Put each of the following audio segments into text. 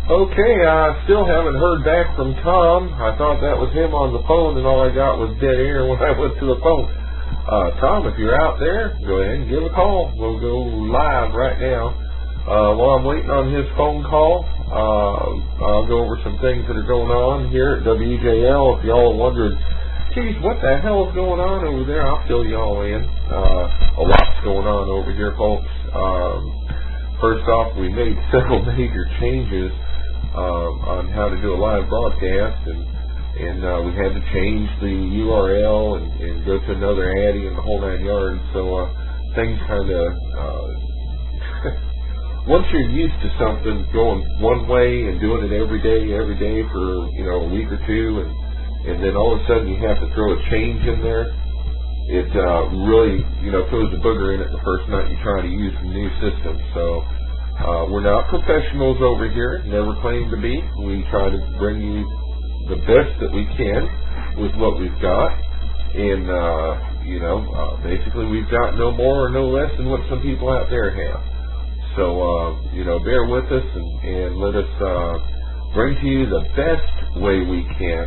Okay, I still haven't heard back from Tom. I thought that was him on the phone, and all I got was dead air when I went to the phone. Tom, if you're out there, go ahead and give a call. We'll go live right now. While I'm waiting on his phone call, I'll go over some things that are going on here at WJL. If y'all are wondering, geez, what the hell is going on over there, I'll fill y'all in. A lot's going on over here, folks. First off, we made several major changes on how to do a live broadcast, and we had to change the URL and go to another ADDI and the whole 9 yards. So things kind of once you're used to something going one way and doing it every day for a week or two, and then all of a sudden you have to throw a change in there, it really throws a booger in it the first night you try to use the new system. So we're not professionals over here, never claim to be. We try to bring you the best that we can with what we've got, and basically we've got no more or no less than what some people out there have. So bear with us and let us bring to you the best way we can.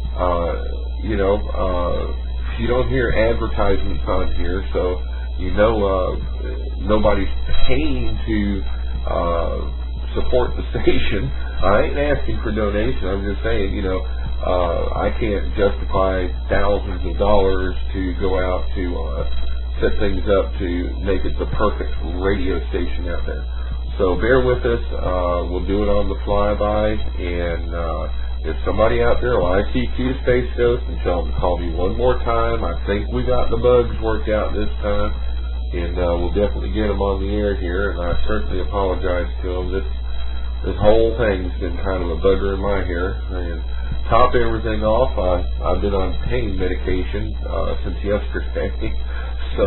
You don't hear advertisements on here, so nobody's paying to support the station. I ain't asking for donation. I'm just saying, I can't justify thousands of dollars to go out to set things up to make it the perfect radio station out there. So bear with us. We'll do it on the flyby, and if somebody out there will ICQ Space Ghost and tell them to call me one more time, I think we got the bugs worked out this time, and we'll definitely get them on the air here, and I certainly apologize to them. This whole thing's been kind of a bugger in my hair, and top everything off, I've been on pain medication since yesterday, so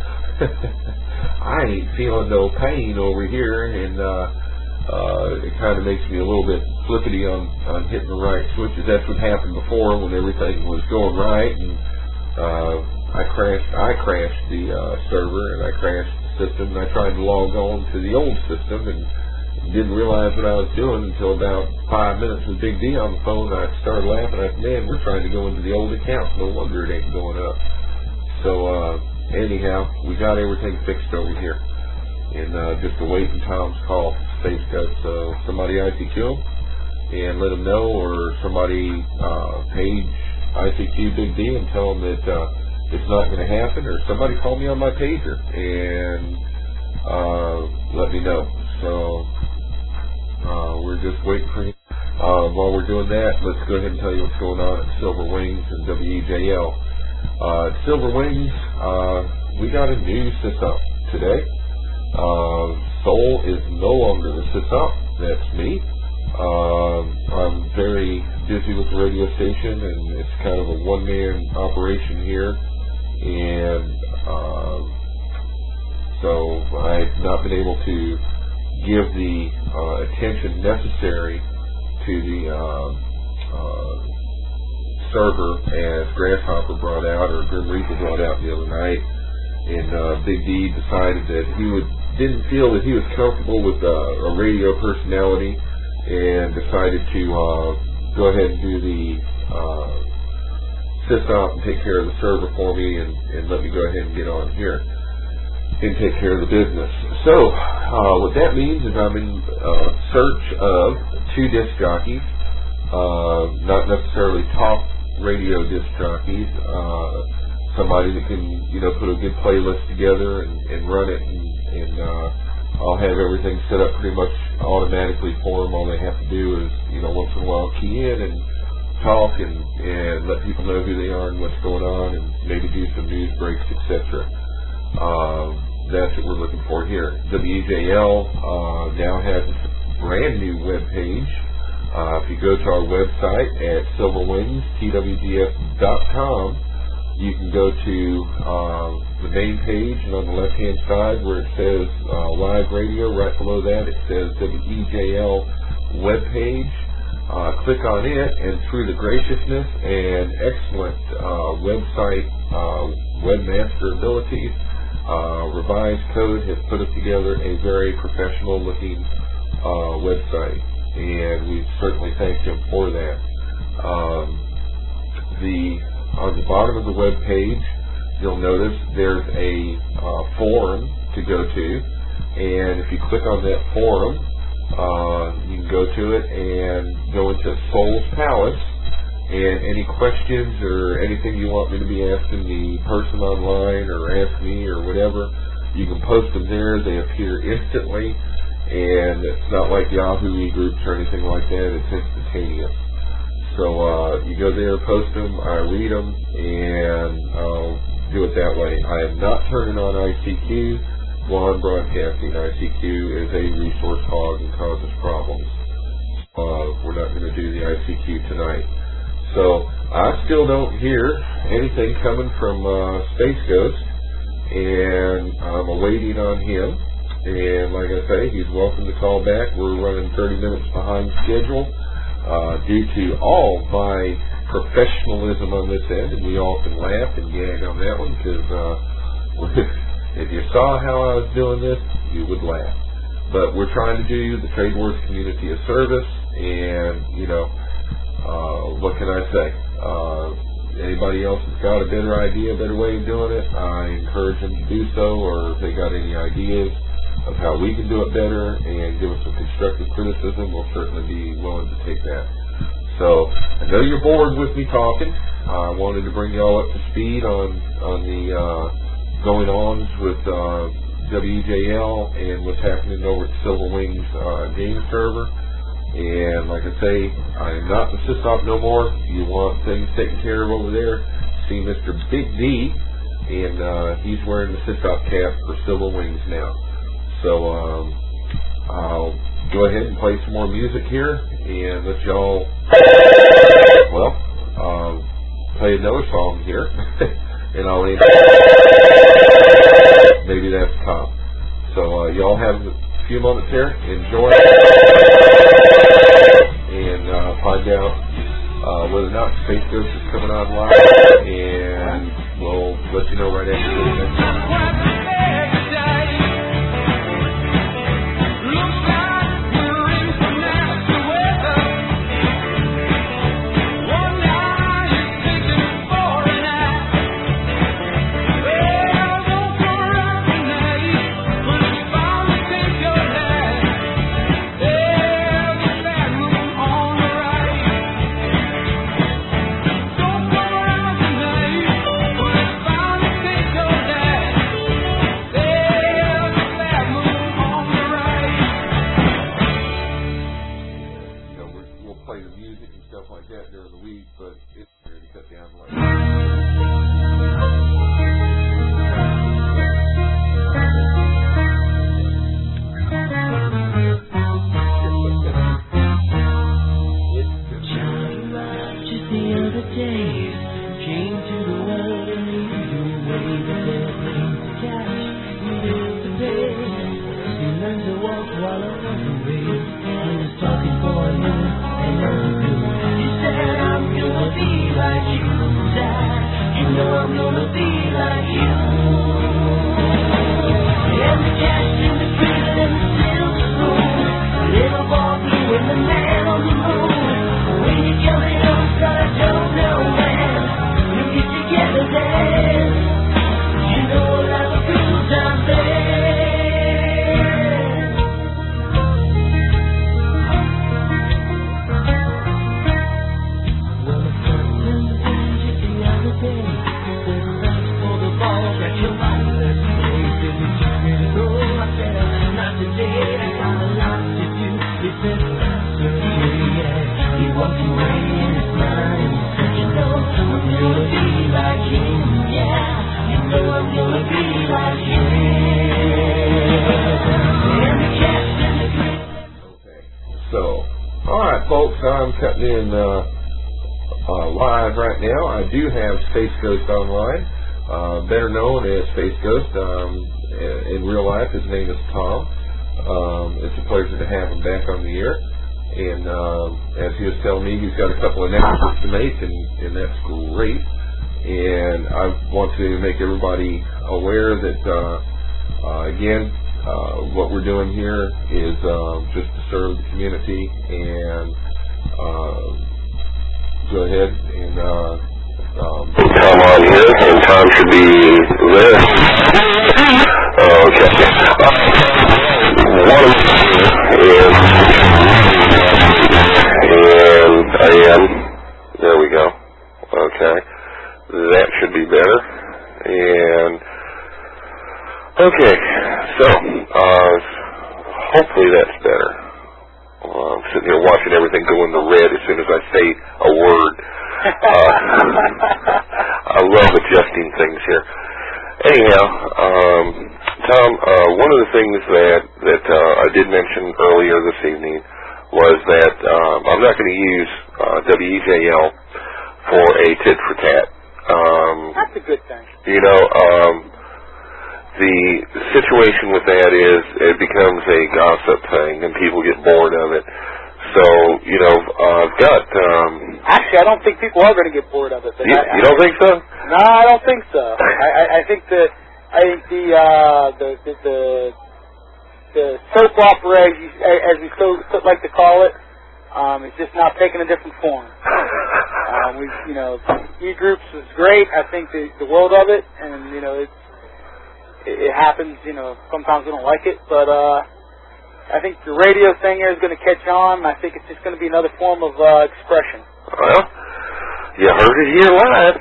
I ain't feeling no pain over here, and it kind of makes me a little bit flippity on hitting the right switches. That's what happened before when everything was going right, and I crashed the server, and I crashed the system, and I tried to log on to the old system, and didn't realize what I was doing until about 5 minutes with Big D on the phone. I started laughing. I said, man, we're trying to go into the old account. No wonder it ain't going up. So anyhow, we got everything fixed over here, and just awaiting Tom's call. Space got somebody ICQ him and let him know, or somebody page ICQ Big D and tell him that it's not going to happen, or somebody call me on my pager and let me know. So we're just waiting for him. While we're doing that, let's go ahead and tell you what's going on at Silver Wings and WEJL. At Silver Wings, we got a new sysop today. Soul is no longer the sysop. That's me. I'm very busy with the radio station, and it's kind of a one-man operation here, and so I've not been able to give the attention necessary to the server as Grasshopper brought out, or Grim Reaper brought out the other night, and Big D decided that didn't feel that he was comfortable with a radio personality, and decided to go ahead and do the sysop and take care of the server for me, and let me go ahead and get on here and take care of the business. So what that means is I'm in search of 2 disc jockeys, not necessarily talk radio disc jockeys, somebody that can put a good playlist together and run it, and I'll have everything set up pretty much automatically for them. All they have to do is once in a while key in and talk and let people know who they are and what's going on, and maybe do some news breaks, etc. That's what we're looking for here. WEJL now has a brand new web page. If you go to our website at silverwingstwgs.com, you can go to the main page, and on the left-hand side where it says live radio, right below that it says WEJL web page. Click on it, and through the graciousness and excellent website webmaster abilities, Revised Code has put us together a very professional looking website. and we certainly thank him for that. On the bottom of the web page, you'll notice there's a forum to go to, and if you click on that forum, you can go to it and go into Soul's Palace, and any questions or anything you want me to be asking the person online or ask me or whatever, you can post them there. They appear instantly, and it's not like Yahoo e-groups or anything like that. It's instantaneous. So you go there, post them, I read them, and I'll do it that way. I am not turning on ICQ while I'm broadcasting. ICQ is a resource hog and causes problems. We're not going to do the ICQ tonight. So I still don't hear anything coming from Space Ghost, and I'm awaiting on him. And like I say, he's welcome to call back. We're running 30 minutes behind schedule. Due to all my professionalism on this end, and we all can laugh and gag on that one, because if you saw how I was doing this, you would laugh. But we're trying to do the Trade Wars community a service, and, what can I say? Anybody else that's got a better idea, a better way of doing it, I encourage them to do so, or if they got any ideas of how we can do it better and give us some constructive criticism, we'll certainly be willing to take that. So, I know you're bored with me talking. I wanted to bring you all up to speed on the going-ons with WJL and what's happening over at Silver Wings game server. And like I say, I am not the SysOp no more. If you want things taken care of over there, see Mr. Big D, and he's wearing the SysOp cap for Silver Wings now. So I'll go ahead and play some more music here and let y'all, play another song here. And I'll end. Maybe that's Tom. So y'all have a few moments here. Enjoy. And find out whether or not Space Ghost is coming on live. And we'll let you know right after this. I'm cutting in live right now. I do have Space Ghost online, better known as Space Ghost. In real life, his name is Tom. It's a pleasure to have him back on the air. And as he was telling me, he's got a couple of announcements to make, and that's great. And I want to make everybody aware that, again, what we're doing here is just to serve the community, and go ahead and Tom on here, and Tom should be there. Okay. One of them is, and I am. There we go. Okay. That should be better. And okay, so hopefully that's better. I'm sitting here watching everything go in the red as soon as I say a word. I love adjusting things here. Anyhow, Tom, one of the things that I did mention earlier this evening was that I'm not going to use WEJL for a tit for tat. That's a good thing. You know, the situation with that is it becomes a gossip thing, and people get bored of it. So, you know, I've got... Actually, I don't think people are going to get bored of it. But you don't think so? No, I don't think so. I think the soap opera, as we so like to call it, is just now taking a different form. E-groups is great. I think the world of it, and, you know, it happens, you know, sometimes we don't like it, but I think the radio thing here is going to catch on. I think it's just going to be another form of expression. Well, you heard it here live.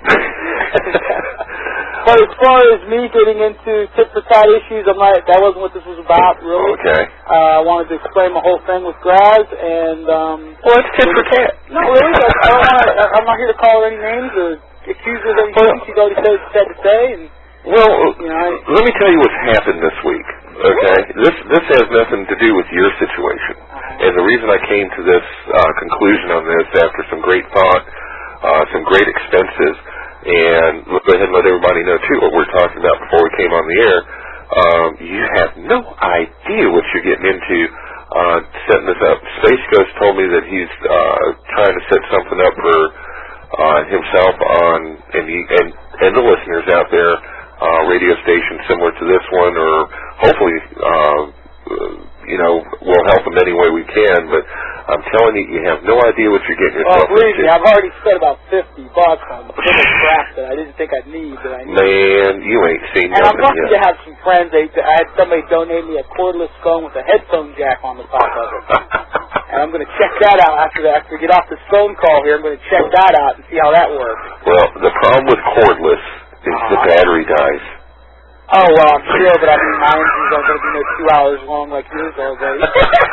But as far as me getting into tit-for-tat issues, that wasn't what this was about, really. Okay. I wanted to explain the whole thing with Graz, and... well, it's tit-for-tat. No, really. I'm not here to call her any names or accuse her of anything. She's already said to say, and... Well, you know, let me tell you what's happened this week, okay? This has nothing to do with your situation. And the reason I came to this conclusion on this after some great thought, some great expenses, and let's go ahead and let everybody know, too, what we're talking about before we came on the air. You have no idea what you're getting into setting this up. Space Ghost told me that he's trying to set something up for himself on, and the listeners out there, radio station similar to this one, or hopefully, you know, we'll help them any way we can, but I'm telling you, you have no idea what you're getting yourself into. Believe me, I've already spent about $50 on the little crap that I didn't think I'd need, but I need. Man, you ain't seen nothing yet. And I'm lucky to have some friends. I had somebody donate me a cordless phone with a headphone jack on the top of it. And I'm going to check that out after we get off this phone call here. I'm going to check that out and see how that works. Well, the problem with cordless is the battery dies. Oh, well, I'm sure, but I mean, mine is going to be 2 hours long like yours already.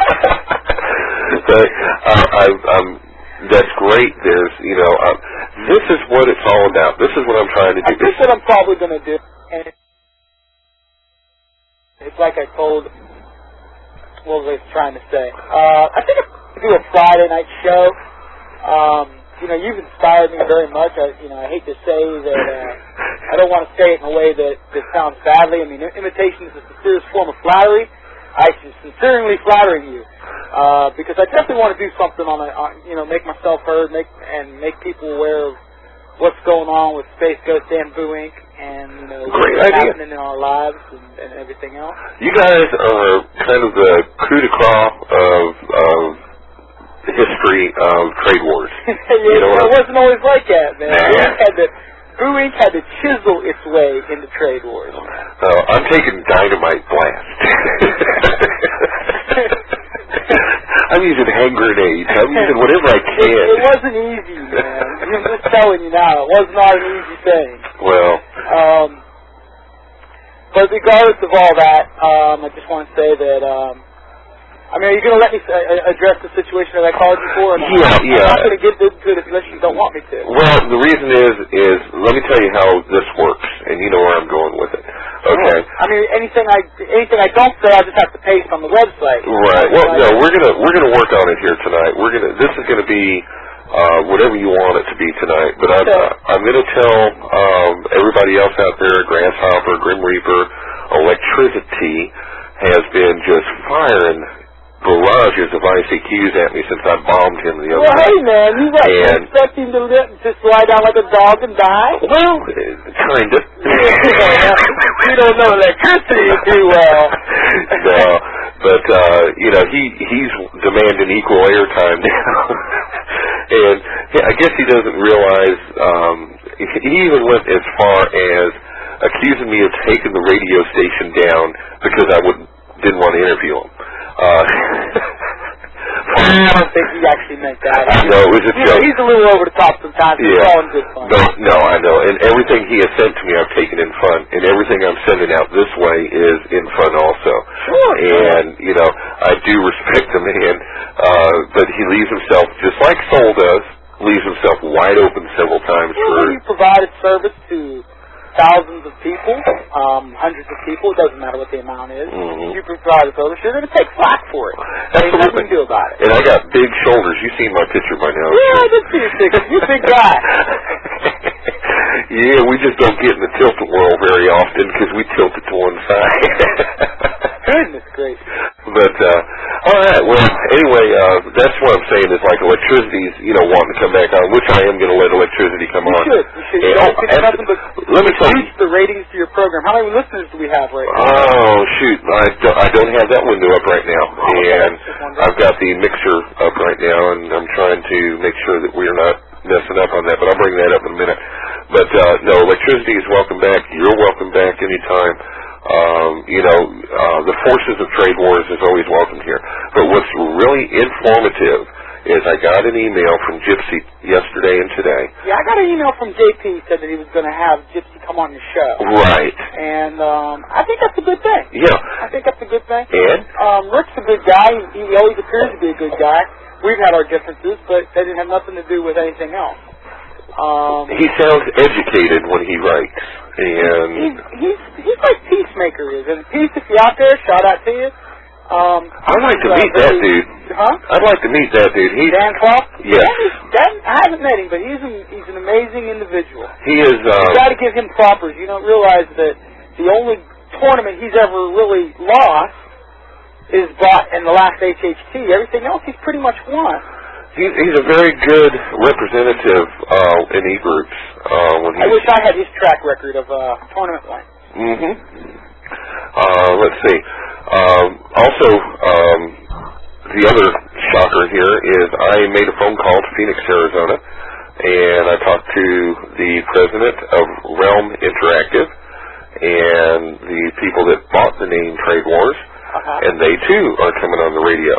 But that's great. There's, you know, this is what it's all about. This is what I'm trying to do. I think what I'm probably going to do, and it's like I told, what was I trying to say? I think I'm going to do a Friday night show. You know, you've inspired me very much. I hate to say that, I don't want to say it in a way that sounds badly. I mean, imitation is the sincerest form of flattery. I sincerely flattering you, because I definitely want to do something make myself heard, make people aware of what's going on with Space Ghost and Boo Inc. and, you know, what's happening in our lives and everything else. You guys are kind of the coup de grace of the history of trade wars. You know, it wasn't always like that, man. Boo Inc. had to chisel its way into trade wars. I'm taking dynamite blast. I'm using hand grenades. I'm using whatever I can. It wasn't easy, man. I'm just telling you now, it was not an easy thing. Well. But regardless of all that, I just want to say that, I mean, are you going to let me address the situation that I called you for? Or not? Yeah. I'm not going to get into it unless you don't want me to. Well, the reason is let me tell you how this works, and you know where I'm going with it. Okay. I mean, anything I don't say, I just have to paste on the website. Right. Well, no, we're gonna work on it here tonight. This is gonna be whatever you want it to be tonight. But I'm gonna tell everybody else out there, Grasshopper, Grim Reaper, Electricity has been just firing barrages of ICQs at me since I bombed him the other Well, night. hey, man, you expect him to just lie down like a dog and die? Well, kind of. You don't know electricity too well. No, but, he's demanding equal airtime now. And I guess he doesn't realize, he even went as far as accusing me of taking the radio station down because I didn't want to interview him. I don't think he actually meant that. No, it was a joke. He's a little over the top sometimes. It's all in good fun. No, I know. And everything he has sent to me, I've taken in fun. And everything I'm sending out this way is in fun also. Sure. And, I do respect the man. But he leaves himself, just like Soul does, leaves himself wide open several times for... He provided service to thousands of people, hundreds of people, it doesn't matter what the amount is. Mm-hmm. You provide a service, you're going to take flack for it. Absolutely. There's nothing to do about it. And I got big shoulders. You've seen my picture by now. Yeah, I did see your picture. You're a big guy. Yeah, we just don't get in the tilt-a whirl very often because we tilt it to one side. Goodness gracious. But, all right, well, anyway, that's what I'm saying is like electricity's, wanting to come back on, which I am going to let electricity come on. You should. You don't nothing but let me tell you. Boost the ratings to your program. How many listeners do we have right now? Oh, shoot. I don't have that window up right now. And I've got the mixer up right now, and I'm trying to make sure that we're not messing up on that, but I'll bring that up in a minute. But, no, electricity is welcome back. You're welcome back anytime. The forces of trade wars is always welcome here. But what's really informative is I got an email from Gypsy yesterday and today. Yeah, I got an email from JP said that he was going to have Gypsy come on the show. Right. And I think that's a good thing. Yeah. I think that's a good thing. And? Rick's a good guy. He always appears to be a good guy. We've had our differences, but they didn't have nothing to do with anything else. He sounds educated when he writes, and he's like Peacemaker is. And Peace, if you're out there, shout out to you. I'd like to meet that dude. Huh? I'd like to meet that dude. Dan Klopp? Yes. I haven't met him, but he's an amazing individual. He is. You got to give him props. You don't realize that the only tournament he's ever really lost is bought in the last HHT. Everything else he's pretty much won. He's a very good representative in e-groups. I wish I had his track record of tournament win. Mm-hmm. Let's see. Also, the other shocker here is I made a phone call to Phoenix, Arizona, and I talked to the president of Realm Interactive and the people that bought the name Trade Wars, and they too are coming on the radio.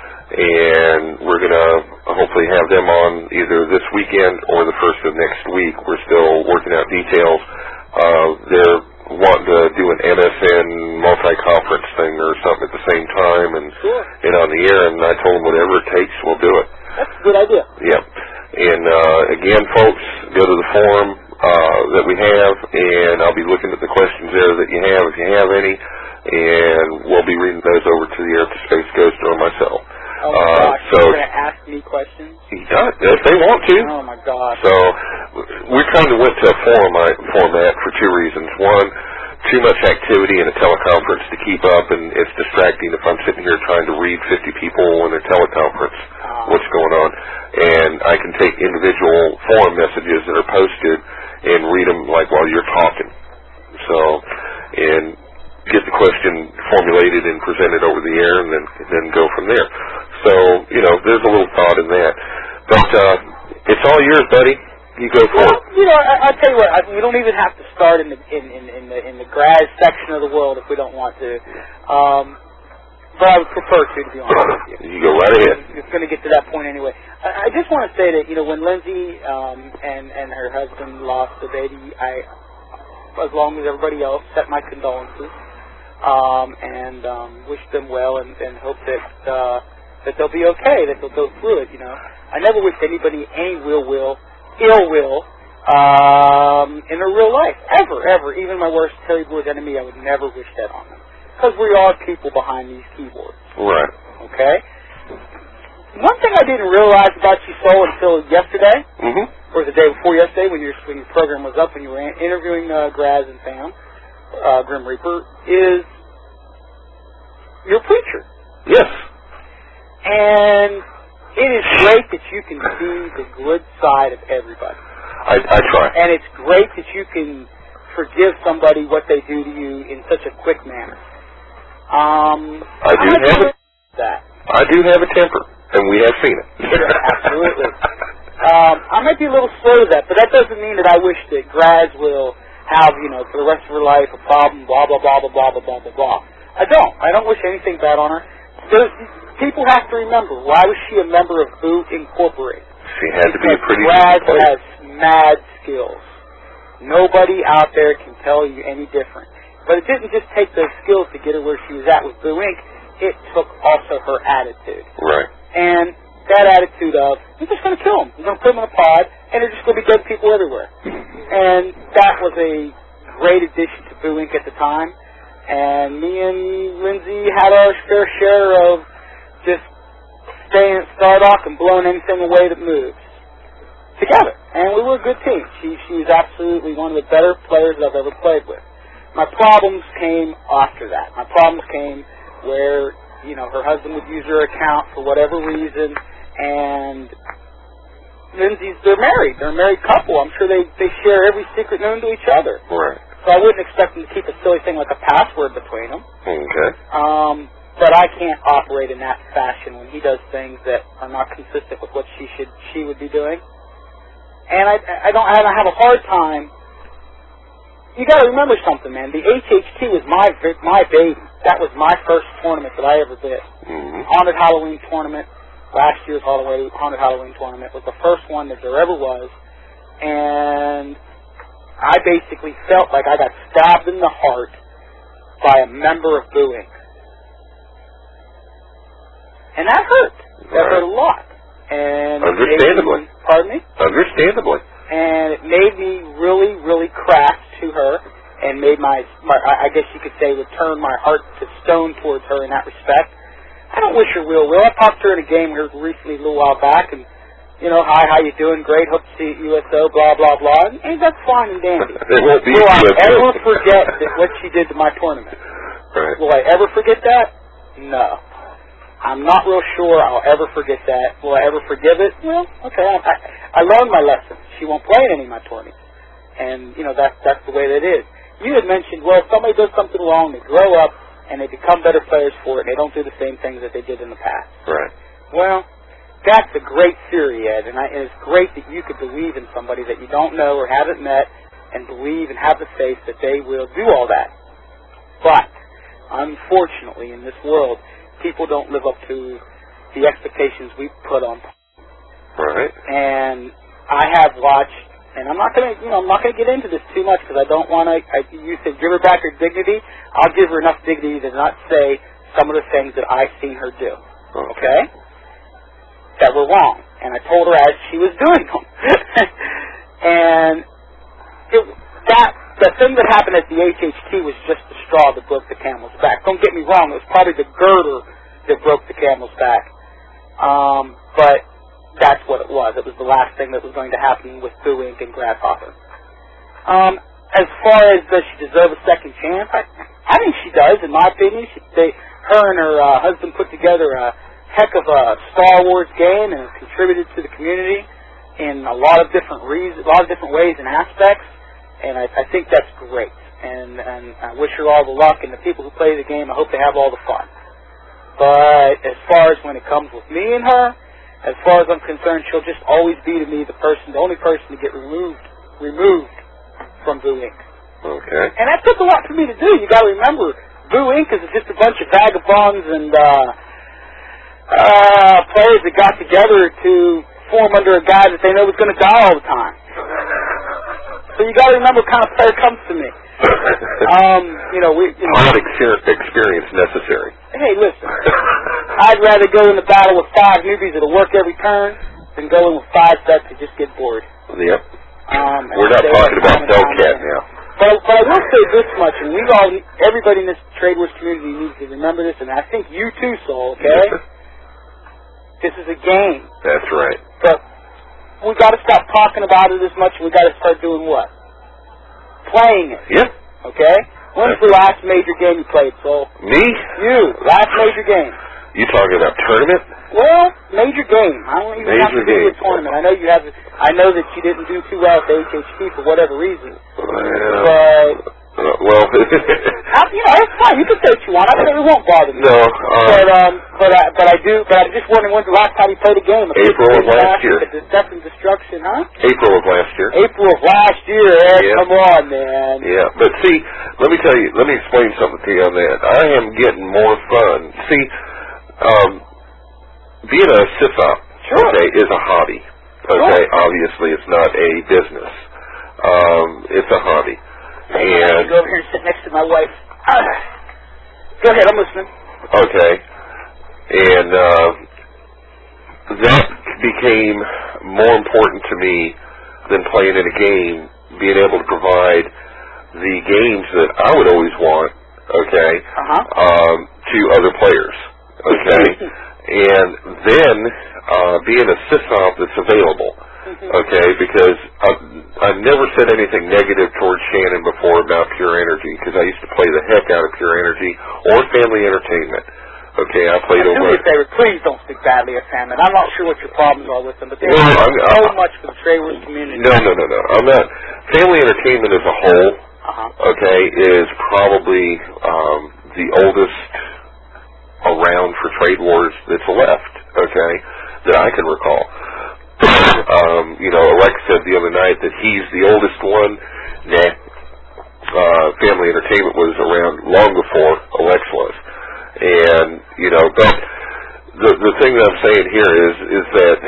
And we're going to hopefully have them on either this weekend or the first of next week. We're still working out details. They're wanting to do an MSN multi-conference thing or something at the same time and on the air, and I told them whatever it takes, we'll do it. That's a good idea. Yeah. And again, folks, go to the forum that we have, and I'll be looking at the questions there that you have, if you have any, and we'll be reading those over to the Air to Space Ghost or myself. Oh my gosh, so you're going to ask me questions? Yeah, if they want to. Oh my gosh. So we kind of went to a format for two reasons. One, too much activity in a teleconference to keep up, and it's distracting if I'm sitting here trying to read 50 people in a teleconference what's going on. And I can take individual forum messages that are posted and read them like while you're talking. So, and get the question formulated and presented over the air, and then go from there. So, there's a little thought in that. But it's all yours, buddy. You go for it. I'll tell you what. We don't even have to start in the Graz section of the world if we don't want to. But I would prefer to be honest with you. You go right ahead. It's going to get to that point anyway. I just want to say that when Lindsay and her husband lost the baby, I, as long as everybody else, set my condolences. And wish them well and hope that they'll be okay, that they'll go through it, I never wish anybody any ill will in their real life, ever. Even my worst terrible enemy, I would never wish that on them. Because we are people behind these keyboards. Right. Okay? One thing I didn't realize about you, Soul, until yesterday, or the day before yesterday when your program was up, when you were interviewing Graz and Sam, Grim Reaper, is you're a preacher. Yes. And it is great that you can see the good side of everybody. I try. And it's great that you can forgive somebody what they do to you in such a quick manner. I do have a temper, and we have seen it. Absolutely. I might be a little slow to that, but that doesn't mean that I wish that Graz will have, for the rest of her life a problem, blah, blah, blah, blah, blah, blah, blah, blah, blah. I don't wish anything bad on her. People have to remember, why was she a member of Boo Incorporated? She had to be a pretty Graz player. has mad skills. Nobody out there can tell you any different. But it didn't just take those skills to get her where she was at with Boo Inc. It took also her attitude. Right. And that attitude of, we're just going to kill them. We're going to put them in a pod, and there's just going to be dead people everywhere. And that was a great addition to Boo Inc. at the time. And me and Lindsay had our fair share of just staying at Stardock and blowing anything away that moves together. And we were a good team. She was absolutely one of the better players that I've ever played with. My problems came after that. My problems came where, her husband would use her account for whatever reason, and they're married. They're a married couple. I'm sure they share every secret known to each other. Right. So I wouldn't expect them to keep a silly thing like a password between them. Okay. But I can't operate in that fashion when he does things that are not consistent with what she would be doing. And I have a hard time. You got to remember something, man. The HHT was my baby. That was my first tournament that I ever did. Mm-hmm. Haunted Halloween tournament. Last year's Haunted Halloween tournament was the first one that there ever was. And I basically felt like I got stabbed in the heart by a member of Boo Inc. And that hurt. That hurt a lot. And understandably. Pardon me? Understandably. And it made me really, really crass to her, and made my I guess you could say, return my heart to stone towards her in that respect. I don't wish her real well. I talked to her in a game here recently a little while back, and, hi, how you doing? Great, hope to see you at USO, blah, blah, blah. And that's fine and dandy. It won't be Will I ever forget what she did to my tournament? Right. Will I ever forget that? No. I'm not real sure I'll ever forget that. Will I ever forgive it? Well, okay, I learned my lesson. She won't play in any of my tournaments. And, that's the way that it is. You had mentioned, well, if somebody does something wrong, they grow up, and they become better players for it, and they don't do the same things that they did in the past. Right. Well, that's a great theory, Ed, and it's great that you could believe in somebody that you don't know or haven't met, and believe and have the faith that they will do all that. But, unfortunately, in this world, people don't live up to the expectations we put on. Right. And I have watched, and I'm not going to get into this too much because I don't want to. You said give her back her dignity. I'll give her enough dignity to not say some of the things that I've seen her do. Okay? That were wrong, and I told her as she was doing them. And the thing that happened at the HHT was just the straw that broke the camel's back. Don't get me wrong; it was probably the girder that broke the camel's back. But that's what it was. It was the last thing that was going to happen with Boo Inc. and Grasshopper. As far as does she deserve a second chance, I think she does, in my opinion. Her and her husband put together a heck of a Star Wars game and contributed to the community in a lot of different ways and aspects. And I think that's great. And I wish her all the luck. And the people who play the game, I hope they have all the fun. But as far as when it comes with me and her, as far as I'm concerned, she'll just always be to me the only person to get removed from Boo Inc. Okay. And that took a lot for me to do. You got to remember, Boo Inc. is just a bunch of vagabonds and players that got together to form under a guy that they know was going to die all the time. So you got to remember what kind of player comes to me. Hard experience necessary. Hey, listen. I'd rather go in the battle with 5 newbies that'll work every turn than go in with 5 sets that just get bored. Yep. We're not talking about Hellcat now. But I will say this much, and everybody in this Trade Wars community needs to remember this, and I think you too, Soul, okay? This is a game. That's right. But we got to stop talking about it as much, and we got to start doing what? Playing it. Yep. Okay? When's the last major game you played, Soul? Me? You. Last major game. You talking about tournament? Well, major game. I don't even have to do a tournament. I know you have. I know that you didn't do too well at the HHP for whatever reason. But well, you know, it's fine. You can say what you want. I really won't bother me. No. But I do. But I'm just wondering when's the last time you played a game? April of last year. Death and Destruction, huh? April of last year. April of last year. Yeah. Come on, man. Yeah, but see, let me tell you. Let me explain something to you on that. I am getting more fun. See, being a SISOP, okay, is a hobby. Okay, obviously it's not a business. It's a hobby. And go over here and sit next to my wife. Go ahead, I'm listening. Okay. And that became more important to me than playing in a game, being able to provide the games that I would always want, okay, to other players, okay? And then being a SISOP that's available. Okay, because I've never said anything negative towards Shannon before about Pure Energy, because I used to play the heck out of Pure Energy or Family Entertainment. Okay, I played over. Do me a favor, please don't speak badly of Family. I'm not sure what your problems are with them, but they do so much for the Trade Wars community. No. I'm not. Family Entertainment as a whole, okay, is probably the oldest around for Trade Wars that's left, okay, that I can recall. You know, Alex said the other night that he's the oldest one. Family Entertainment was around long before Alex was. And, you know, but the thing that I'm saying here is that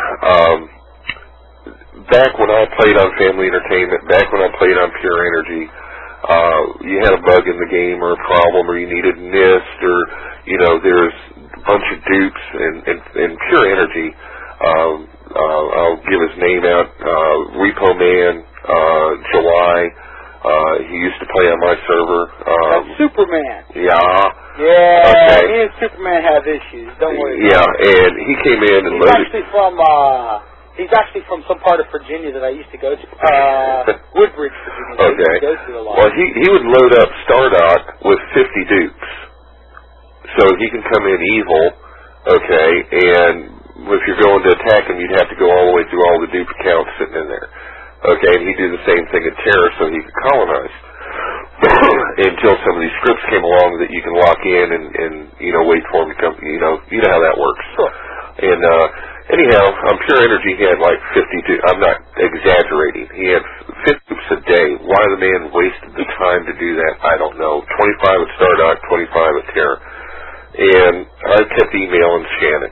back when I played on Family Entertainment, back when I played on Pure Energy, you had a bug in the game or a problem or you needed NIST or, you know, there's a bunch of dupes and Pure Energy, I'll give his name out, Repo Man, July, he used to play on my server. Superman. Yeah. Yeah, okay. Me and Superman have issues, don't worry. Yeah, and he came in and he's actually from some part of Virginia that I used to go to, Woodbridge, Virginia. Okay. Go to a lot. Well, he would load up Stardock with 50 dupes. So he can come in evil, okay, and if you're going to attack him, you'd have to go all the way through all the dupe accounts sitting in there. Okay, and he'd do the same thing at Terra so he could colonize. Until some of these scripts came along that you can lock in and you know, wait for him to come, you know how that works. Sure. And anyhow, on Pure Energy he had like 52, I'm not exaggerating, he had 50 dupes a day. Why the man wasted the time to do that, I don't know. 25 at Stardock, 25 at Terra. And I kept emailing Shannon.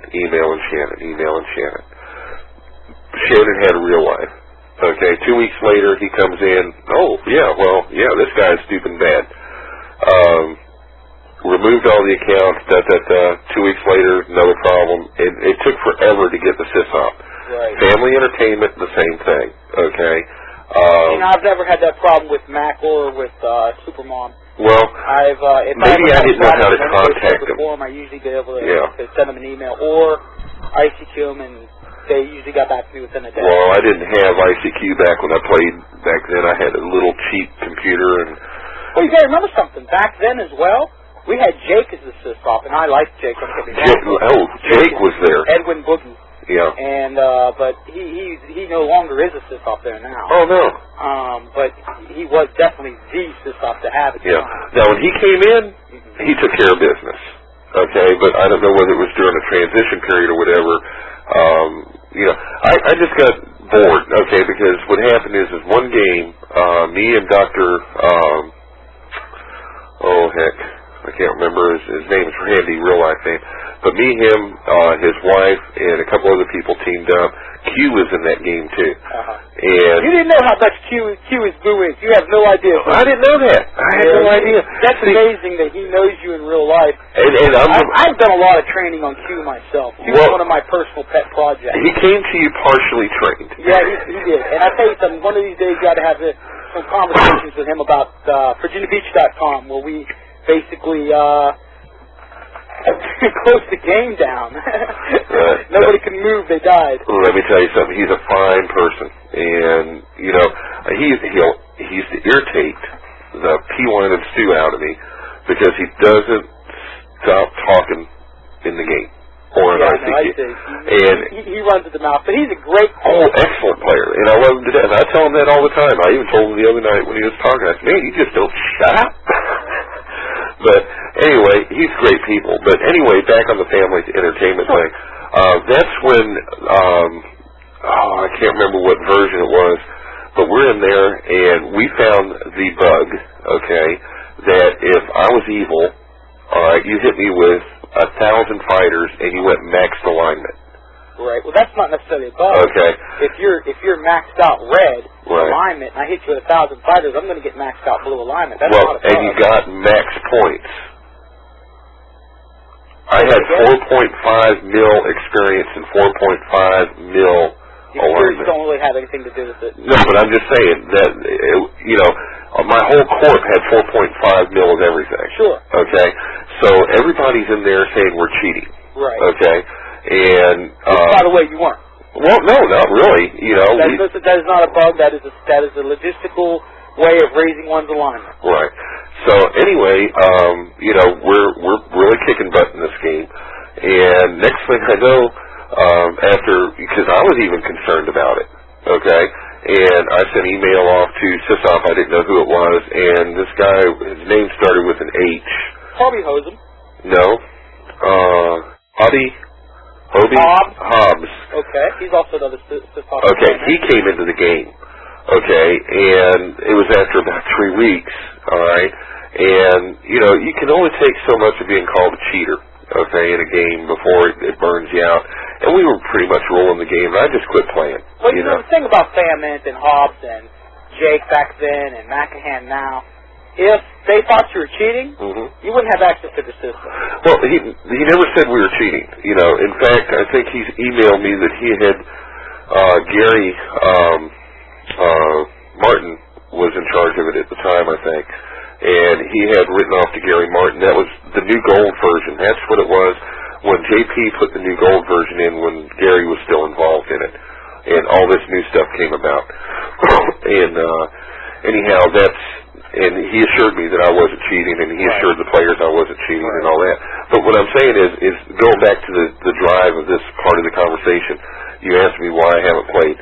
Shannon had a real life. Okay, 2 weeks later he comes in, this guy's stupid bad. Removed all the accounts, 2 weeks later, another problem. It took forever to get the SISOP. Right. Family Entertainment, the same thing, okay? I've never had that problem with Mac or with Supermom. Well, maybe I didn't know how to contact them. I usually be able to send them an email or ICQ them, and they usually got back to me within a day. Well, I didn't have ICQ back when I played back then. I had a little cheap computer. Well, you got to remember something. Back then as well, we had Jake as the SISOP, and I liked Jake. Jake was there. Edwin Boogie. Yeah. And but he no longer is a SISOP there now. Oh no. But he was definitely the SISOP to have at the time. Now when he came in, he took care of business. Okay, but I don't know whether it was during a transition period or whatever. I just got bored. Okay, because what happened is one game, me and Dr. I can't remember his name. It's Randy, real life name. But me, him, his wife, and a couple other people teamed up. Q was in that game too. And you didn't know how much Q is Boo is. You have no idea. I didn't know that. I had no idea. That's amazing that he knows you in real life. And I've done a lot of training on Q myself. Q was one of my personal pet projects. He came to you partially trained. Yeah, he did. And I tell you something. One of these days, you got to have some conversations with him about VirginiaBeach.com, where we basically closed the game down. Nobody can move. They died. Let me tell you something. He's a fine person, and he used to irritate the P1 and Stu out of me because he doesn't stop talking in the game. Or an ICQ. No, I see. And he runs at the mouth, but he's a great player. Oh, excellent player. And I love him to death. And I tell him that all the time. I even told him the other night when he was talking, I said, man, you just don't shut up. But anyway, he's great people. But anyway, back on the family entertainment thing. That's when, I can't remember what version it was, but we're in there and we found the bug, okay, that if I was evil, all right, you hit me with 1,000 fighters and you went maxed alignment. Right. Well, that's not necessarily a bug. Okay. If you're maxed out red right. alignment, and I hit you with 1,000 fighters, I'm going to get maxed out blue alignment. That's well, not a bug. And you got max points. I had 4.5 mil experience and 4.5 mil alignment. You don't really have anything to do with it. No, but I'm just saying that, my whole corp had 4.5 mil of everything. Sure. Okay? So everybody's in there saying we're cheating. Right. Okay? And... by the way, you weren't. Well, no, not really. That is not a bug. That is a logistical way of raising one's alignment. Right. So anyway, we're really kicking butt in this game. And next thing I know, because I was even concerned about it, okay, and I sent email off to SysOp, I didn't know who it was, and this guy, his name started with an H. Hobby Hosen. No. Hobby? Hobbs. Okay, he's also another SysOp. Okay, he came into the game, okay, and it was after about 3 weeks, all right, and, you can only take so much of being called a cheater, okay, in a game before it burns you out. And we were pretty much rolling the game, and I just quit playing. Well, the thing about Famint and Hobbs and Jake back then and McCahan now, if they thought you were cheating, you wouldn't have access to the system. Well, he never said we were cheating. In fact, I think he's emailed me that he had Gary Martin was in charge of it at the time, I think. And he had written off to Gary Martin. That was the new gold version. That's what it was when JP put the new gold version in when Gary was still involved in it. And all this new stuff came about. And anyhow, and he assured me that I wasn't cheating, and he assured the players I wasn't cheating and all that. But what I'm saying is going back to the drive of this part of the conversation, you asked me why I haven't played.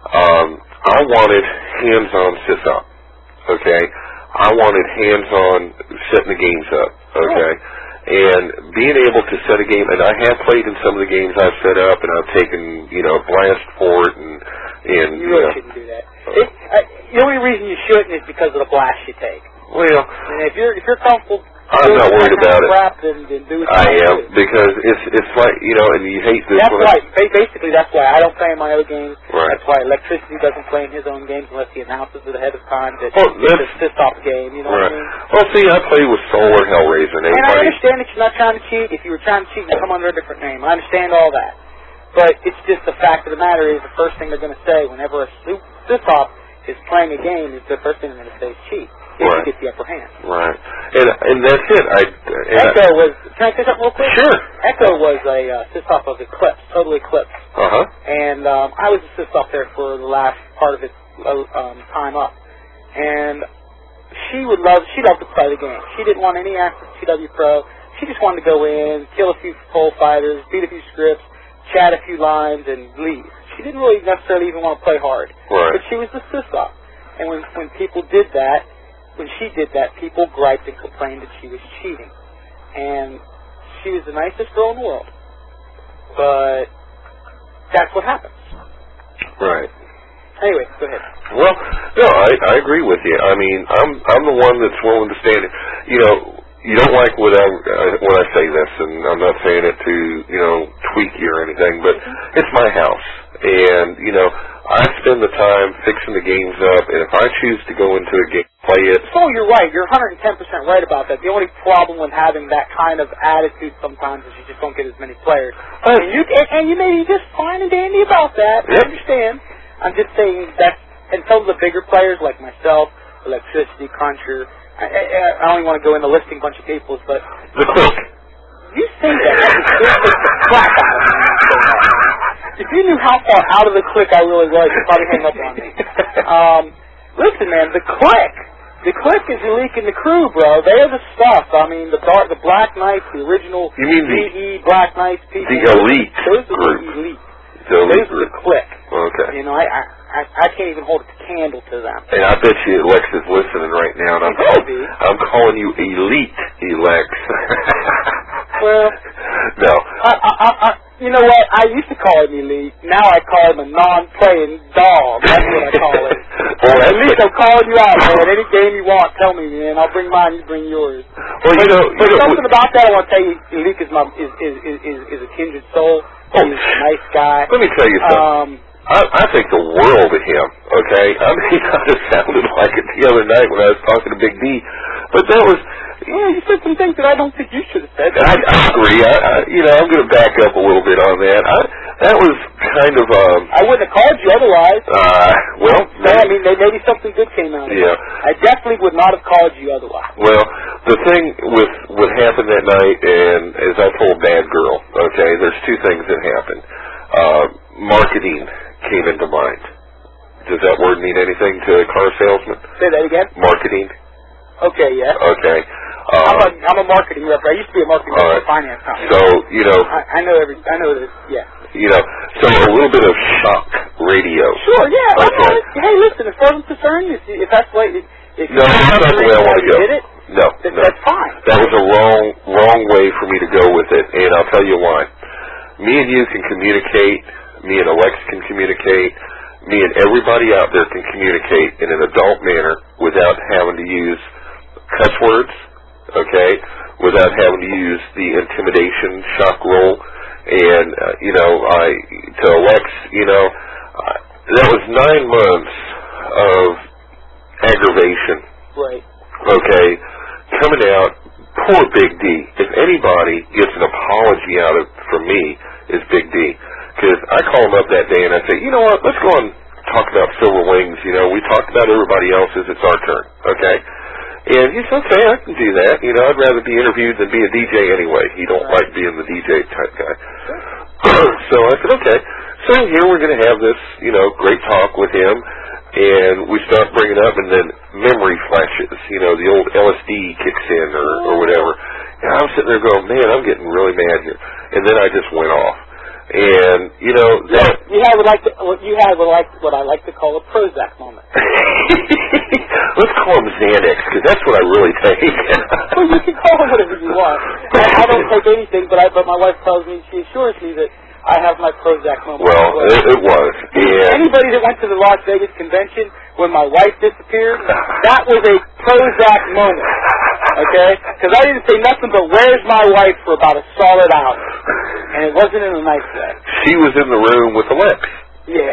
I wanted hands-on SysOp, okay? I wanted hands-on setting the games up, okay? And being able to set a game, and I have played in some of the games I've set up, and I've taken, blast for it, and you really shouldn't do that. The only reason you shouldn't is because of the blast you take. Well, and if you're comfortable, I'm not worried about it. Then do it. I am, because it's like, and you hate this. That's why. Basically, that's why I don't play in my other games. Right. That's why Electricity doesn't play in his own games unless he announces it ahead of time that it's a SysOp game. You know what I mean? Well, see, I play with Solar Hellraiser. And I understand that you're not trying to cheat. If you were trying to cheat, you'd come under a different name. I understand all that. But it's just the fact of the matter is the first thing they're going to say whenever a SysOp is playing a game is the first thing they're going to say is cheat. If you get the upper hand. Right. And that's it. Echo was... Can I say something real quick? Sure. Echo was a SysOp of Eclipse, Total Eclipse. Uh-huh. And I was a SysOp there for the last part of its time up. And she loved to play the game. She didn't want any access to CW Pro. She just wanted to go in, kill a few pole fighters, beat a few scripts, chat a few lines, and leave. She didn't really necessarily even want to play hard. Right. But she was the SysOp. And when people did that, when she did that, people griped and complained that she was cheating. And she was the nicest girl in the world. But that's what happens. Right. Anyway, go ahead. Well, no, I agree with you. I mean, I'm the one that's willing to stand it. You don't like when I say this, and I'm not saying it to, tweak you or anything, but it's my house. And, I spend the time fixing the games up, and if I choose to go into a game, play it. So you're right. You're 110% right about that. The only problem with having that kind of attitude sometimes is you just don't get as many players. And you may be just fine and dandy about that. Yep. I understand. I'm just saying that, and some of the bigger players like myself, Electricity, Cruncher, I don't even want to go into listing a bunch of people, but... The Cook. You say that, the crap out of me. If you knew how far out of the clique I really was, you'd probably hang up on me. Listen, man, the clique The Clique is Elite and the crew, bro. They're the stuff. I mean, the Black Knights, the original DE Black Knights people. The Elite Those are group. the Elite. Those are the Clique. Okay. You know, I can't even hold a candle to them. And I bet you Lex is listening right now, and I'm calling you Elite, Lex. Well, no. You know what? I used to call him Elite. Now I call him a non-playing dog. That's what I call it. Well, at least I'm calling you out, man. Any game you want, tell me, man. I'll bring mine. You bring yours. Well, but something about that I want to tell you. Elite is a kindred soul. He's a nice guy. Let me tell you something. I think the world of him, okay? I mean, I just sounded like it the other night when I was talking to Big D. But that was... Yeah, you said some things that I don't think you should have said. I agree. I'm going to back up a little bit on that. That was kind of... I wouldn't have called you otherwise. Well... No, I mean, maybe something good came out of it. Yeah. I definitely would not have called you otherwise. Well, the thing with what happened that night, and as I told Bad Girl, okay, there's two things that happened. Marketing came into mind. Does that word mean anything to a car salesman? Say that again? Marketing. Okay, yeah. Okay. I'm a marketing rep. I used to be a marketing rep for a finance company. So, I know this, yeah. So a little bit of shock radio. Sure, yeah. Okay. Hey, listen, as far as I'm concerned, if that's the way... No, that's not the way I want to go. No. That's fine. That was a wrong way for me to go with it, and I'll tell you why. Me and you can communicate. Me and Alex can communicate. Me and everybody out there can communicate in an adult manner without having to use cuss words, okay, without having to use the intimidation shock roll. And, to Alex, that was 9 months of aggravation. Right. Okay, coming out, poor Big D. If anybody gets an apology out of from me, is Big D. Because I call him up that day and I say, you know what, let's go and talk about Silver Wings. We talked about everybody else's. It's our turn, okay? And he said, okay, I can do that. I'd rather be interviewed than be a DJ anyway. He don't like being the DJ type guy. So I said, okay. So here we're going to have this, great talk with him. And we start bringing up, and then memory flashes. The old LSD kicks in or whatever. And I'm sitting there going, man, I'm getting really mad here. And then I just went off. And that you had what I like to call a Prozac moment. Let's call them Xanax, because that's what I really take. Well, you can call them whatever you want. I don't take anything, but my wife tells me, she assures me that I have my Prozac moment. Well, it was. Yeah. Anybody that went to the Las Vegas convention when my wife disappeared, that was a Prozac moment. Okay? Because I didn't say nothing but where's my wife for about a solid hour. And it wasn't in a nice way. She was in the room with Alex. Yeah.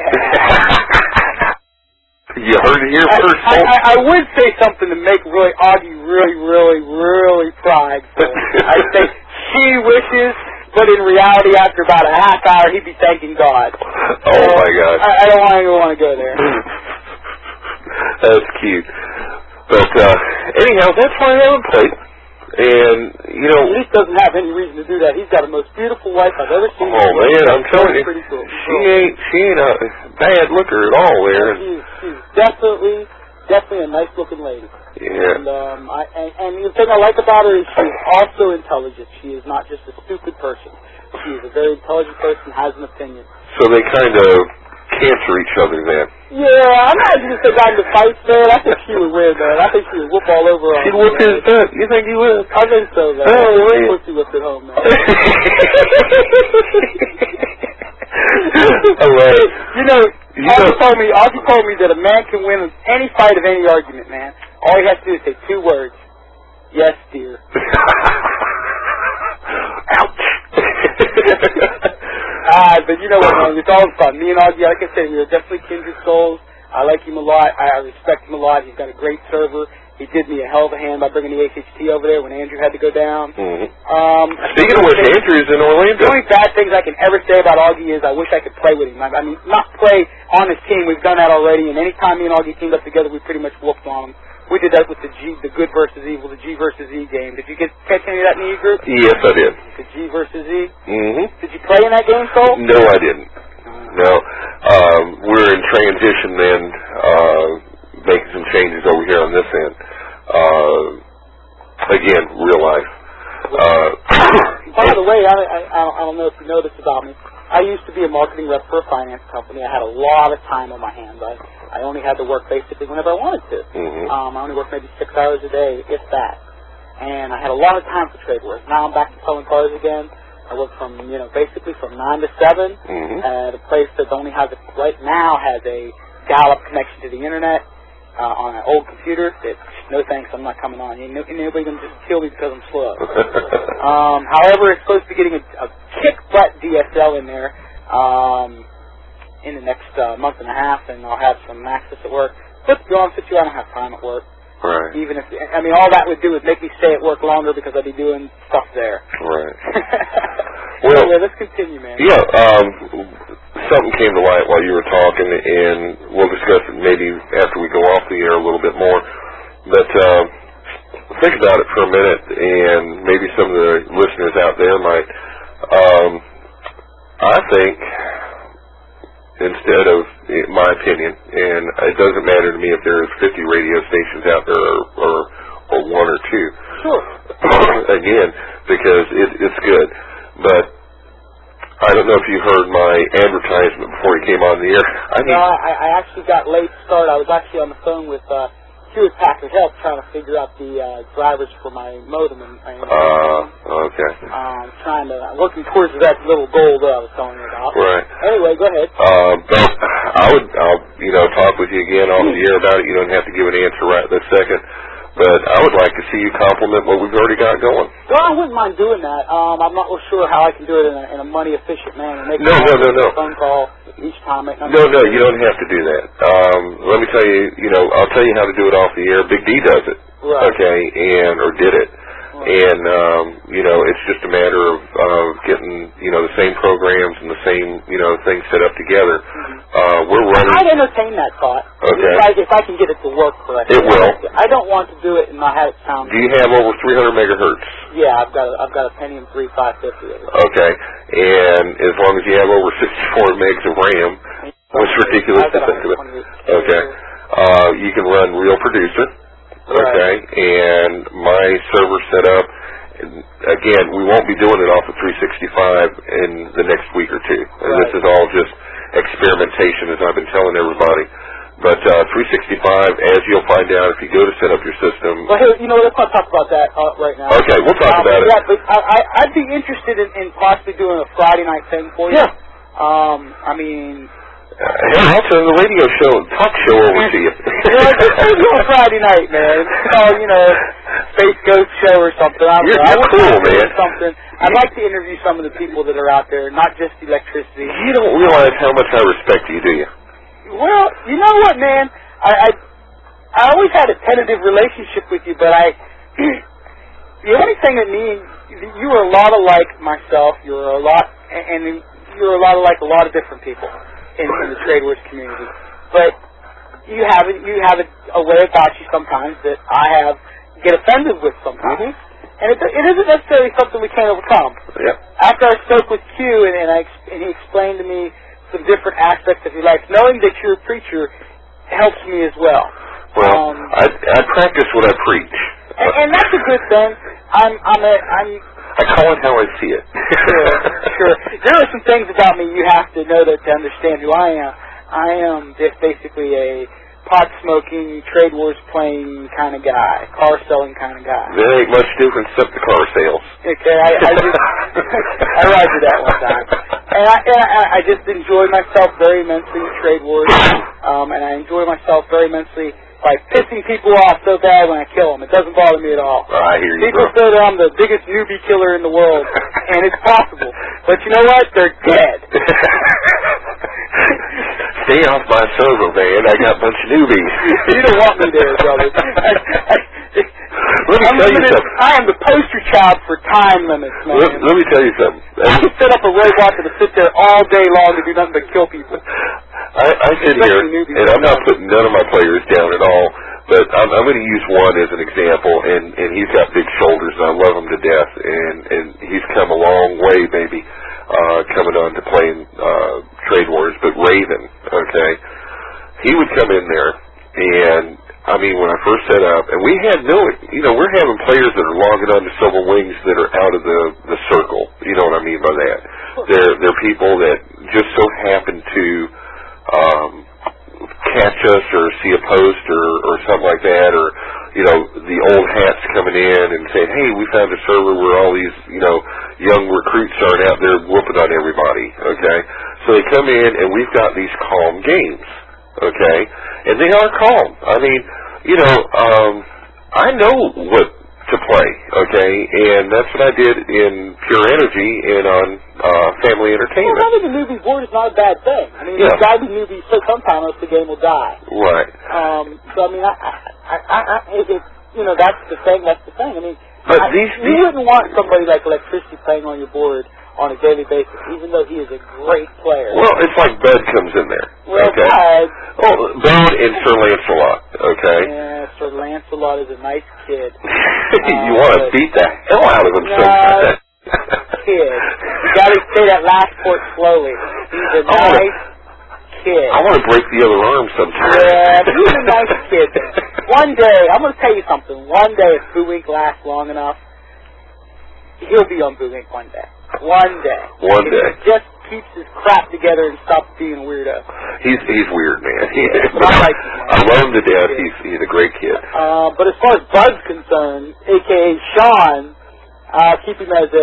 You heard it here first, folks. I would say something to make Augie really prideful. I'd say she wishes, but in reality, after about a half hour, he'd be thanking God. Oh, my God. I don't want to go there. That's cute. But, anyhow, that's why I haven't played. And, Elite doesn't have any reason to do that. He's got the most beautiful wife I've ever seen. Oh, man, I'm telling you. Pretty cool. She ain't a bad looker at all there. She's definitely a nice-looking lady. Yeah. And the thing I like about her is she is also intelligent. She is not just a stupid person. She is a very intelligent person, has an opinion. So they kind of cancer each other then. Yeah, I'm not even say got into fights, man. I think she would win, man. I think she would whoop all over. She'd whoop his butt. You think he would? I think so, man. Oh, man. Pussy whipped at home, man. Augie told me that a man can win any fight of any argument, man. All he has to do is say 2 words. Yes, dear. Ouch. But you know what, man, it's all fun. Me and Augie, like I said, we are definitely kindred souls. I like him a lot. I respect him a lot. He's got a great server. He did me a hell of a hand by bringing the HHT over there when Andrew had to go down. Mm-hmm. Speaking of which, Andrew's in Orlando. The only bad things I can ever say about Augie is I wish I could play with him. I mean, not play on his team. We've done that already, and any time me and Augie teamed up together, we pretty much whooped on him. We did that with the good versus evil, the G versus E game. Did you catch any of that in the E group? Yes, I did. The G versus E? Mm-hmm. Did you play in that game, Cole? No, I didn't. No. We're in transition then, making some changes over here on this end. again, real life. By the way, I don't know if you know this about me. I used to be a marketing rep for a finance company. I had a lot of time on my hands. I only had to work basically whenever I wanted to. Mm-hmm. I only worked maybe 6 hours a day, if that. And I had a lot of time for trade wars. Now I'm back to selling cars again. I work from, basically from 9 to 7 at a place that only has right now has a dial-up connection to the internet on an old computer. No thanks, I'm not coming on. Nobody can just kill me because I'm slow. However, it's supposed to be getting a kick-butt DSL in there in the next month and a half, and I'll have some access at work. But to be honest with you, I don't have time at work. Right. Even if, all that would do is make me stay at work longer because I'd be doing stuff there. Right. Well, anyway, let's continue, man. Yeah, something came to light while you were talking, and we'll discuss it maybe after we go off the air a little bit more. But think about it for a minute, and maybe some of the listeners out there might. I think, instead of, in my opinion, and it doesn't matter to me if there's 50 radio stations out there or one or two. Sure. Again, because it's good. But I don't know if you heard my advertisement before you came on the air. I actually got late start. I was actually on the phone with Hewlett Packard Health trying to figure out the drivers for my modem. Okay. Working towards that little goal that I was telling you about. Right. Anyway, go ahead. But I'll talk with you again off the air about it. You don't have to give an answer right this second. But I would like to see you compliment what we've already got going. Well, I wouldn't mind doing that. I'm not real sure how I can do it in a money-efficient manner. No. A phone call each time. No, you don't have to do that. Let me tell you, I'll tell you how to do it off the air. Big D does it. Right. Okay, or did it. Right. And, it's just a matter of getting, the same programs and the same, things set up together. We're running. I'd entertain that thought. Okay. If I can get it to work correctly. It will. I don't want to do it and not have it sound. Do you have over 300 megahertz? Yeah, I've got a Pentium 3 550. Okay. And as long as you have over 64 megs of RAM, which is ridiculous to think of it. Okay. You can run Real Producer. Okay. Right. And my server set up. Again, we won't be doing it off of 365 in the next week or two. Right. This is all just experimentation, as I've been telling everybody. But 365, as you'll find out if you go to set up your system. Well, hey, let's not talk about that right now. Okay, we'll talk about it. Yeah, but I'd be interested in possibly doing a Friday night thing for you. Yeah. Hey, I'll turn the radio talk show over to you. Just do a Friday night, man. Space Ghost Show or something. You're cool, man. I'd like to interview some of the people that are out there, not just electricity. You don't realize how much I respect you, do you? Well, you know what, man? I always had a tentative relationship with you, but the only thing that you are a lot like myself. You're a lot like a lot of different people in the trade wars community. But you have a way about you sometimes that I get offended with sometimes. And it isn't necessarily something we can't overcome. Yep. After I spoke with Q and he explained to me some different aspects of your life, knowing that you're a preacher helps me as well. Well, I practice what I preach. And that's a good thing. I call it how I see it. Sure. There are some things about me you have to know to understand who I am. I am just basically a pot-smoking, trade wars playing kind of guy, car-selling kind of guy. There ain't much difference except the car sales. Okay, I ride to that one time. And I just enjoy myself very immensely in trade wars, and I enjoy myself very immensely by pissing people off so bad when I kill them. It doesn't bother me at all. I hear you, people say that I'm the biggest newbie killer in the world, and it's possible. But you know what? They're dead. Stay off my server, man. I got a bunch of newbies. You don't want me there, brother. Let me tell you something. I am the poster child for time limits, man. Let me tell you something. I can set up a robot that'll sit there all day long to do nothing but kill people. I sit here, and I'm not putting none of my players down at all, but I'm going to use one as an example, and he's got big shoulders, and I love him to death, and he's come a long way, maybe, coming on to playing trade wars, but Raven, okay, he would come in there, and I mean, when I first set up, and we had no, we're having players that are logging on to Silver Wings that are out of the circle. You know what I mean by that? They're people that just so happen to catch us or see a post or something like that, or the old hats coming in and saying, hey, we found a server where all these young recruits are out there whooping on everybody. Okay, so they come in and we've got these calm games. Okay, and they are calm. I mean, I know what to play. Okay, and that's what I did in Pure Energy and on Family Entertainment. Well, having a newbie board is not a bad thing. I mean, the guy who newbie so sometimes the game will die. Right. So I mean, that's the thing. That's the thing. I mean, but you wouldn't want somebody like Electricity playing on your board on a daily basis, even though he is a great player. Well, it's like Bud comes in there. Well, okay. Bud and Sir Lancelot, okay? Yeah, Sir Lancelot is a nice kid. You want to beat the hell out of him sometimes. Kid. You got to say that last part slowly. He's a nice kid. I want to break the other arm sometime. Yeah, he's a nice kid. One day, I'm going to tell you something. One day, if Boo Wink lasts long enough, he'll be on Boo Wink one day. One day. One day. He just keeps his crap together and stops being a weirdo. He's weird, man. I love him to death. He's a great kid. But as far as Bud's concerned, a.k.a. Sean, I'll keep him as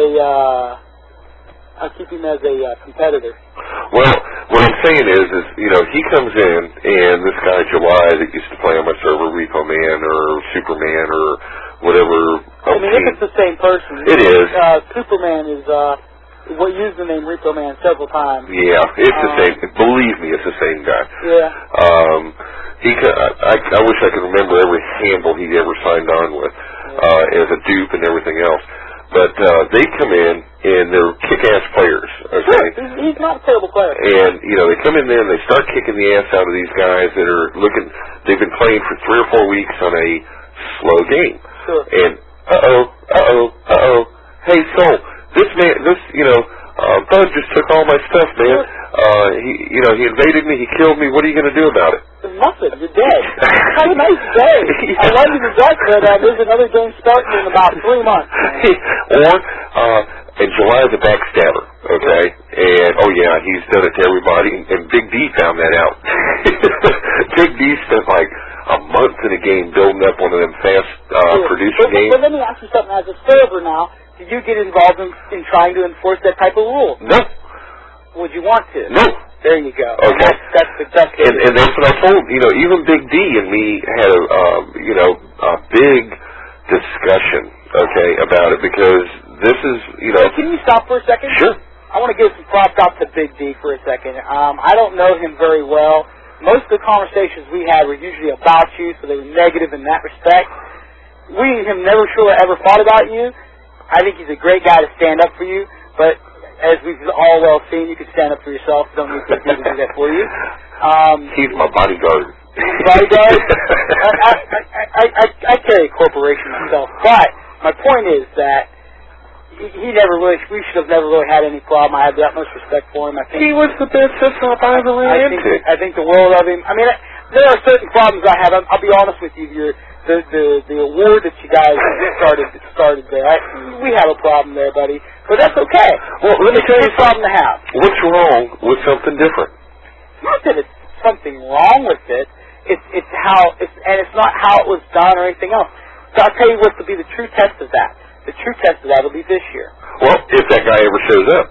a competitor. Well, what I'm saying is he comes in, and this guy July that used to play on my server, Repo Man or Superman or whatever. I mean, if it's the same person. It is. Superman is, we used the name Repo Man several times. Yeah, it's the same. Believe me, it's the same guy. Yeah. I wish I could remember every handle he ever signed on with as a dupe and everything else. But they come in, and they're kick-ass players. Okay? Sure, he's not a terrible player. And, they come in there, and they start kicking the ass out of these guys that are they've been playing for 3 or 4 weeks on a slow game. Sure. And, hey, Soul, Bud just took all my stuff, man. He invaded me, he killed me, what are you going to do about it? There's nothing, you're dead. Have a nice day. I love you to death, but there's another game starting in about 3 months. And July's a backstabber, okay? And, he's done it to everybody, and Big D found that out. Big D spent like a month in a game building up one of them fast producer games. But let me ask you something. As a server now, did you get involved in trying to enforce that type of rule? No. Would you want to? No. There you go. Okay. That's the best. And that's what I told. Even Big D and me had a big discussion, okay, about it because this is, Can you stop for a second? Sure. I want to give some props out to Big D for a second. I don't know him very well. Most of the conversations we had were usually about you, so they were negative in that respect. We have never truly ever fought about you. I think he's a great guy to stand up for you, but as we've all well seen, you can stand up for yourself. Don't need Big D to do that for you. He's my bodyguard. Bodyguard? I carry a corporation myself, but my point is that we should have never really had any problem. I have the utmost respect for him. I think he was the best system I ever ran into. I think the world of him. I mean, there are certain problems I have. I'll be honest with you. The award that you guys started there. We have a problem there, buddy. But that's okay. Well, let me tell you a problem to have. What's wrong with something different? Not that it's something wrong with it. It's not how it was done or anything else. So I'll tell you what will be the true test of that. The true test of that will be this year. Well, if that guy ever shows up.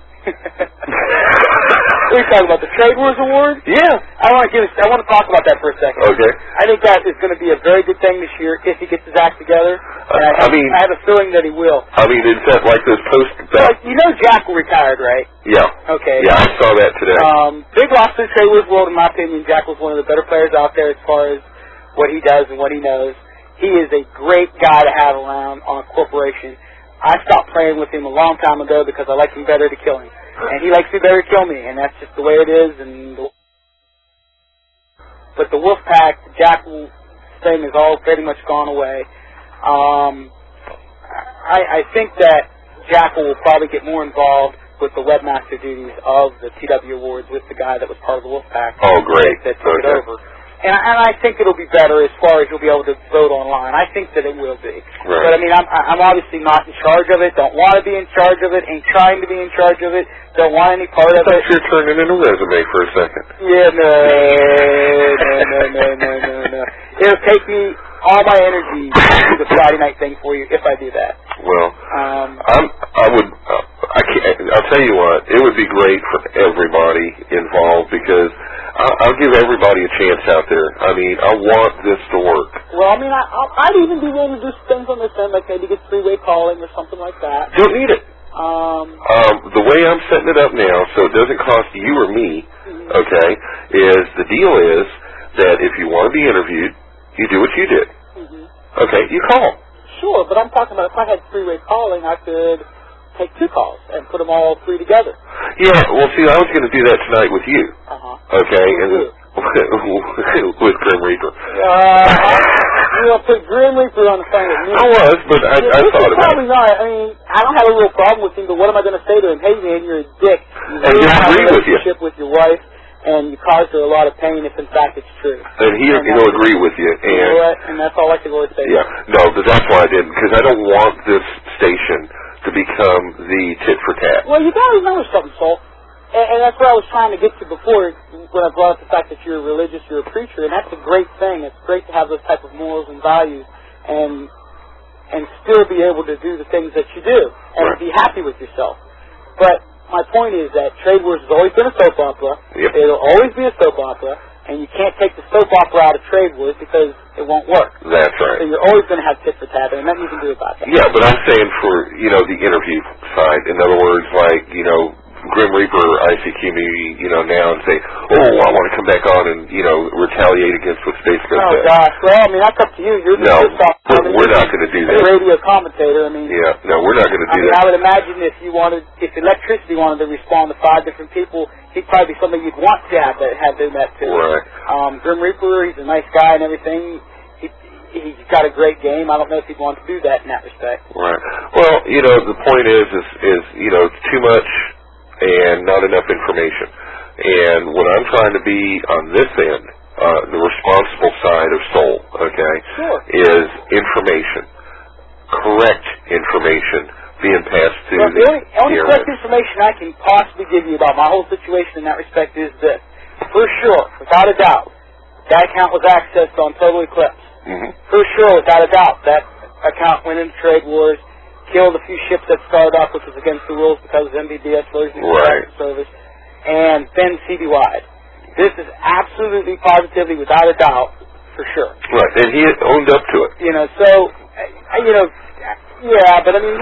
What are you talking about, the Trade Wars Award? Yeah. I want to talk about that for a second. Okay. I think that is going to be a very good thing this year if he gets his act together. And I have a feeling that he will. I mean, it's like those posts. Jackal retired, right? Yeah. Okay. Yeah, I saw that today. Big loss to the Trade Wars World, in my opinion. Jackal's one of the better players out there as far as what he does and what he knows. He is a great guy to have around on a corporation. I stopped playing with him a long time ago because I like him better to kill him. And he likes me better to kill me, and that's just the way it is. But the Wolfpack, the Jackal thing is all pretty much gone away. I think that Jackal will probably get more involved with the webmaster duties of the TW Awards with the guy that was part of the Wolfpack. Oh, great. That took it over. And I think it'll be better as far as you'll be able to vote online. I think that it will be. Right. But, I mean, I'm obviously not in charge of it, don't want to be in charge of it, ain't trying to be in charge of it, don't want any part of it. You're turning in a resume for a second. Yeah, no. It'll take me all my energy to do the Friday night thing for you if I do that. Well, I'll tell you what, it would be great for everybody involved because I'll give everybody a chance out there. I mean, I want this to work. Well, I mean, I'd even be willing to do things on this end, like maybe get three-way calling or something like that. Don't need it. The way I'm setting it up now, so it doesn't cost you or me, okay, is the deal is that if you want to be interviewed, you do what you did. Okay, you call. Sure, but I'm talking about if I had three-way calling, I could take two calls and put them all three together. Yeah, well, see, I was going to do that tonight with you. Okay, and with Grim Reaper. You know, put Grim Reaper on the phone with me. I was, but I thought about it. Not. I mean, I don't have a real problem with him, but what am I going to say to him? Hey, man, you're a dick. And he'll agree with you. With your wife, and you caused her a lot of pain if, in fact, it's true. And he'll agree with you. And, you know what? And that's all I can really say. Yeah, no, but that's why I didn't, because I don't want this station to become the tit for tat. Well, you got to remember something, Sol. And that's what I was trying to get to before when I brought up the fact that you're religious, you're a preacher, and that's a great thing. It's great to have those type of morals and values and still be able to do the things that you do and be happy with yourself. But my point is that Trade Wars has always been a soap opera. Yep. It'll always be a soap opera, and you can't take the soap opera out of Trade Wars because it won't work. That's right. So you're always going to have tit for tat, and nothing you can do about that. Yeah, but I'm saying for, the interview side, in other words, like, Grim Reaper ICQ me, now and say, I want to come back on and, retaliate against what Space Ghost said. Oh, gosh. Well, I mean, that's up to you. You're we're not going to do that. You're a radio commentator. I mean... Yeah, no, we're not going to do that. I would imagine if electricity wanted to respond to 5 different people, he'd probably be somebody you'd want to have doing that too. Right. Grim Reaper, he's a nice guy and everything. He's got a great game. I don't know if he'd want to do that in that respect. Right. Well, the point is it's too much and not enough information. And what I'm trying to be on this end, the responsible side of Soul, okay, is information, correct information being passed to the only correct information I can possibly give you about my whole situation in that respect is this. For sure, without a doubt, that account was accessed on Total Eclipse. For sure, without a doubt, that account went into Trade Wars, killed a few ships that started off, which was against the rules because of MBBS version of the service, and then CD-wide. This is absolutely, positively, without a doubt, for sure. Right, and he owned up to it. But I mean,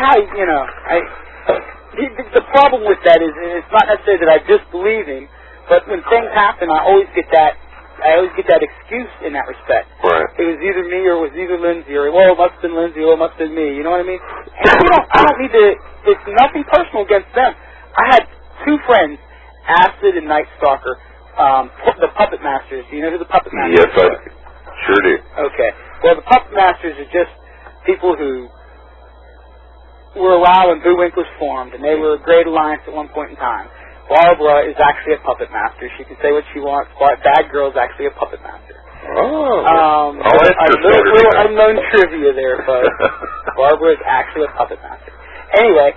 the problem with that is, and it's not necessarily that I disbelieve him, but when things happen, I always get that excuse in that respect. Right. It was either me or it was either Lindsay, or, well, it must have been Lindsay or it must have been me. You know what I mean? And I don't need to, it's nothing personal against them. I had 2 friends, Acid and Night Stalker, the Puppet Masters. Do you know who the Puppet Masters are? Yes, I sure do. Okay. Well, the Puppet Masters are just people who were around when Boo Winkler's formed, and they were a great alliance at one point in time. Barbara is actually a puppet master. She can say what she wants. Bad Girl's actually a puppet master. Oh. Unknown trivia there, folks. Barbara is actually a puppet master. Anyway,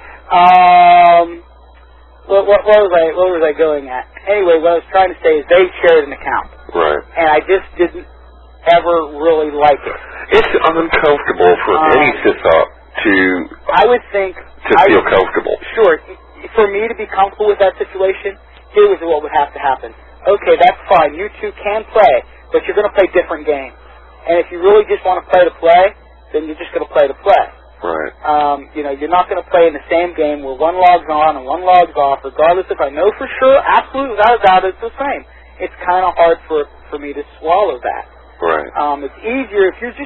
what was I going at? Anyway, what I was trying to say is they shared an account. Right. And I just didn't ever really like it. It's uncomfortable for any sysop to... I would think... To feel comfortable. Sure. For me to be comfortable with that situation, here was what would have to happen. Okay, that's fine. You two can play, but you're going to play different games. And if you really just want to play to play, then you're just going to play to play. Right. You're not going to play in the same game where one log's on and one log's off, regardless if I know for sure, absolutely, without a doubt, it's the same. It's kind of hard for me to swallow that. Right. It's easier if you're just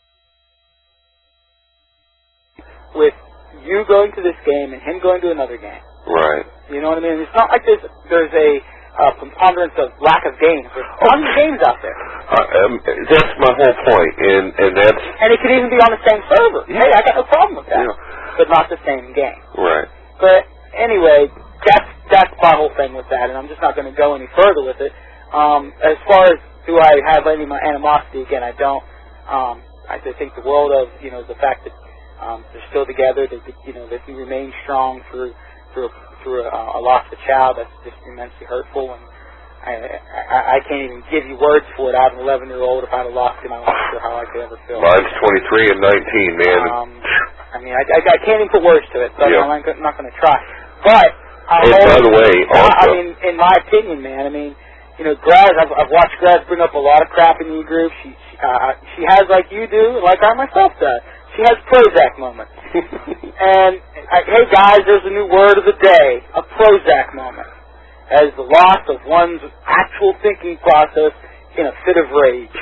with you going to this game and him going to another game. Right. You know what I mean? It's not like there's a preponderance of lack of games. There's tons of games out there. That's my whole point, and that's... And it could even be on the same server. Yeah. Hey, I got no problem with that. Yeah. But not the same game. Right. But anyway, that's my whole thing with that, and I'm just not going to go any further with it. As far as do I have any animosity? Again, I don't. I think the world of, the fact that they're still together, that, that he remains strong through a loss of a child. That's just immensely hurtful, and I can't even give you words for it. I have an 11-year-old. If I'd have lost him, I'm not sure how I could ever feel. Mine's 23 and 19, man. I mean, I can't even put words to it, so I'm not going to try. But by the way, also, I mean, in my opinion, man, Graz, I've watched Graz bring up a lot of crap in the group. She has, like you do, like I myself does. She has Prozac moments. And, hey guys, there's a new word of the day, a Prozac moment. As the loss of one's actual thinking process in a fit of rage.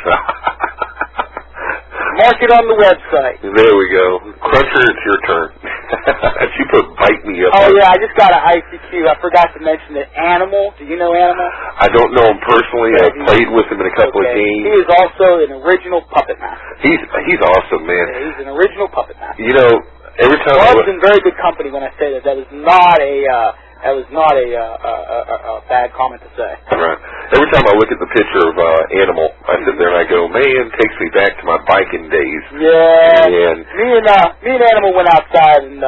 Mark it on the website. There we go. Cruncher, it's your turn. She put bite me up. Oh, yeah, I just got an ICQ. I forgot to mention that Animal. Do you know Animal? I don't know him personally. I've played with him in a couple of games. He is also an original puppet master. He's awesome, man. Yeah, he's an original puppet master. Every time Bob's in very good company when I say that. That was not a bad comment to say. Right. Every time I look at the picture of Animal, I sit there and I go, man, it takes me back to my biking days. Yeah. And me and Animal went outside and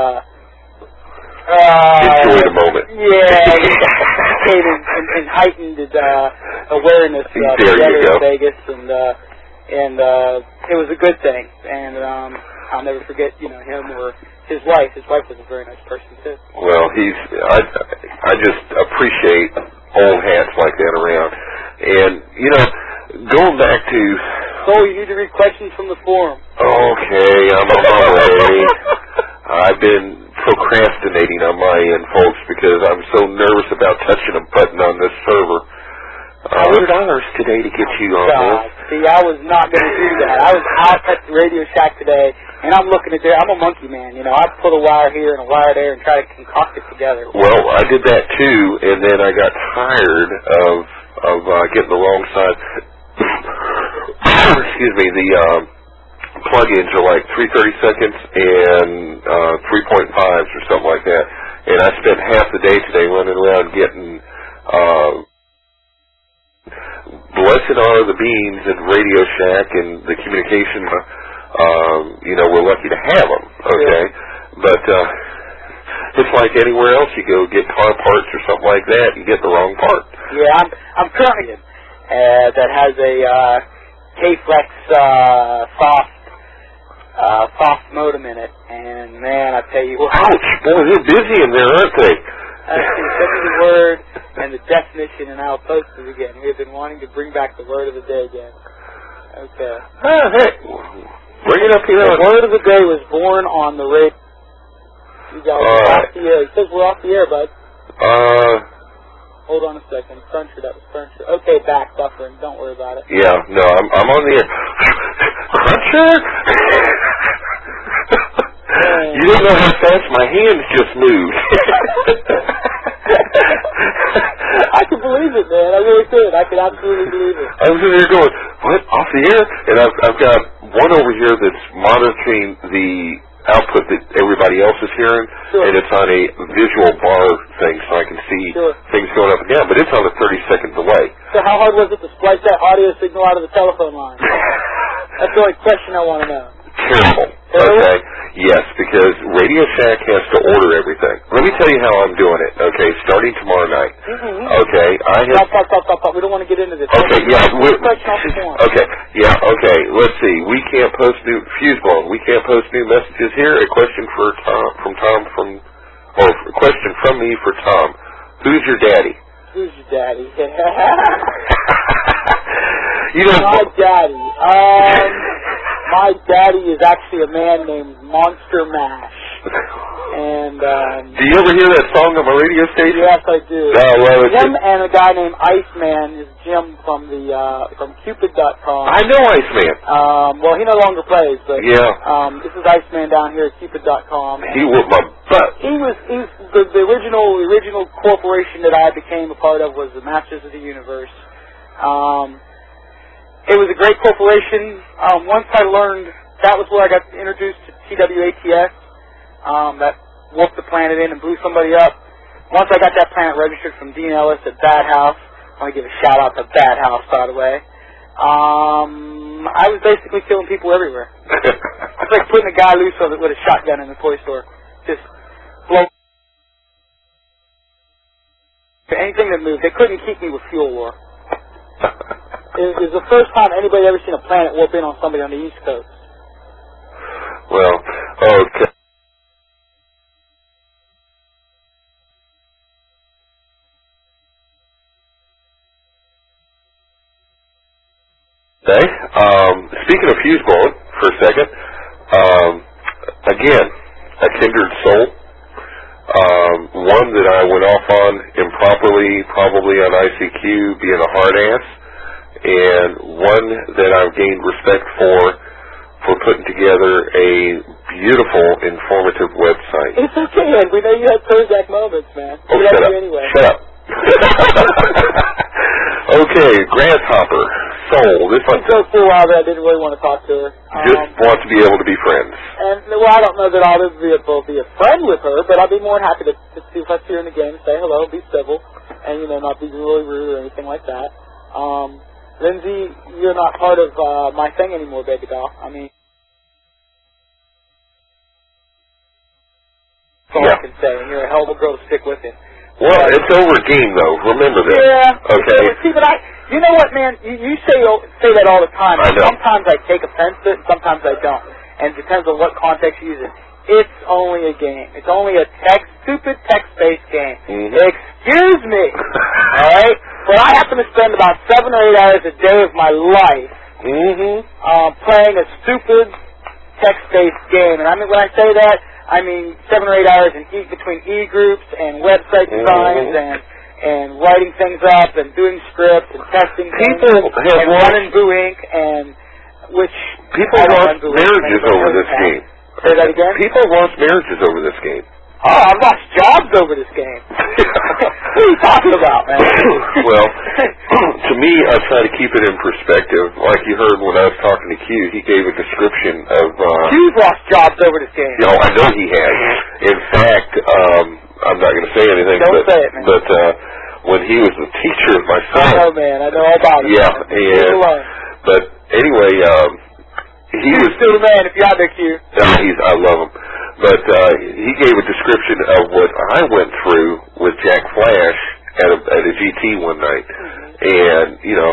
enjoy the moment. Yeah. and heightened awareness together in Vegas, and it was a good thing. And I'll never forget, him or his wife. His wife was a very nice person too. Well, I just appreciate old hats like that around. And going back to. So you need to read questions from the forum. Okay, I'm on my way. I've been procrastinating on my end, folks, because I'm so nervous about touching a button on this server. $100 today to get you on this. See, I was not going to do that. I was out at the Radio Shack today, and I'm looking at there. I'm a monkey man, I put a wire here and a wire there and try to concoct it together. Well, I did that too, and then I got tired of getting the wrong side. Excuse me. The plug-ins are like 3/32 and 3.5s or something like that, and I spent half the day today running around getting. Blessed are the beans at Radio Shack and the communication, we're lucky to have them, okay? Yeah. But it's like anywhere else you go get car parts or something like that, you get the wrong part. Yeah, I'm currently that has a K-Flex soft modem in it, and man, I tell you what. Ouch! Boy, they're busy in there, aren't they? Send me the word and the definition, and I'll post it again. We have been wanting to bring back the word of the day again. Okay. Oh, hey. Bring it up here. The word of the day was born on the radio. You guys are off the air. It says we're off the air, bud. Hold on a second. Cruncher, that was Cruncher. Okay, back buffering. Don't worry about it. Yeah, no, I'm on the air. Cruncher? You didn't know how fast my hands just moved. I can believe it, man. I really could. I could absolutely believe it. I was in there going, what, off the air? And I've got one over here that's monitoring the output that everybody else is hearing, and it's on a visual bar thing so I can see things going up and down, but it's on a 30-second delay. So how hard was it to splice that audio signal out of the telephone line? That's the only question I want to know. Terrible. Okay. Yes, because Radio Shack has to order everything. Let me tell you how I'm doing it. Okay, starting tomorrow night. Okay, I have. Stop. We don't want to get into this. Okay, yeah. Okay, yeah. Okay. Let's see. We can't post new Fusebone. We can't post new messages here. A question for Tom or a question from me for Tom. Who's your daddy? Who's your daddy? My daddy. My daddy is actually a man named Monster Mash. And do you ever hear that song on my radio station? Yes, I do. Well, Jim and a guy named Iceman is Jim from Cupid.com. I know Iceman. Well, he no longer plays, but this is Iceman down here at Cupid.com. He whooped my butt. He's the original corporation that I became a part of was the Masters of the Universe. It was a great corporation. Once I learned, that was where I got introduced to TWATS, that whooped the planet in and blew somebody up. Once I got that planet registered from Dean Ellis at Bad House, I want to give a shout out to Bad House, by the way. I was basically killing people everywhere. It's like putting a guy loose with a shotgun in the toy store. Just blow. Anything that moved. They couldn't keep me with fuel war. It was the first time anybody ever seen a planet warp in on somebody on the East Coast. Well, okay. Okay. Speaking of fuse blowing for a second, again, a kindred soul. One that I went off on improperly, probably on ICQ, being a hard ass, and one that I've gained respect for putting together a beautiful, informative website. It's okay, and we know you had Prozac moments, man. Oh, shut up. Anyway. Shut up. Okay, Grasshopper, Soul. This one. So for a while that I didn't really want to talk to her. Just want to be able to be friends. And, well, I don't know that I'll ever be able to be a friend with her, but I'll be more than happy to see if I see her in the game, say hello, be civil, and, not be really rude or anything like that. Lindsay, you're not part of my thing anymore, baby doll. I mean, that's all I can say, and you're a hell of a girl to stick with him. Well, it's over game, though. Remember that. Yeah. Okay. See, but you know what, man? You say that all the time. I know. Sometimes I take offense to it, and sometimes I don't. And it depends on what context you use it. It's only a game. It's only a stupid text-based game. Mm-hmm. Excuse me. All right? But I happen to spend about 7 or 8 hours a day of my life playing a stupid text-based game. And I mean, when I say that, I mean 7 or 8 hours between e-groups and website designs and writing things up and doing scripts and testing things and running Boo Inc. and which people lost marriages over this game. Say that again? People lost marriages over this game. Oh, I've lost jobs over this game. What are you talking about, man? Well, to me, I try to keep it in perspective. Like you heard when I was talking to Q, he gave a description of... Q's lost jobs over this game. I know he has. In fact, I'm not going to say anything. Don't say it, man. But when he was the teacher of my son... I know, man. I know all about it. Yeah, but anyway, he was still the man if you're out there, Q. I love him. But he gave a description of what I went through with Jack Flash at a GT one night. And,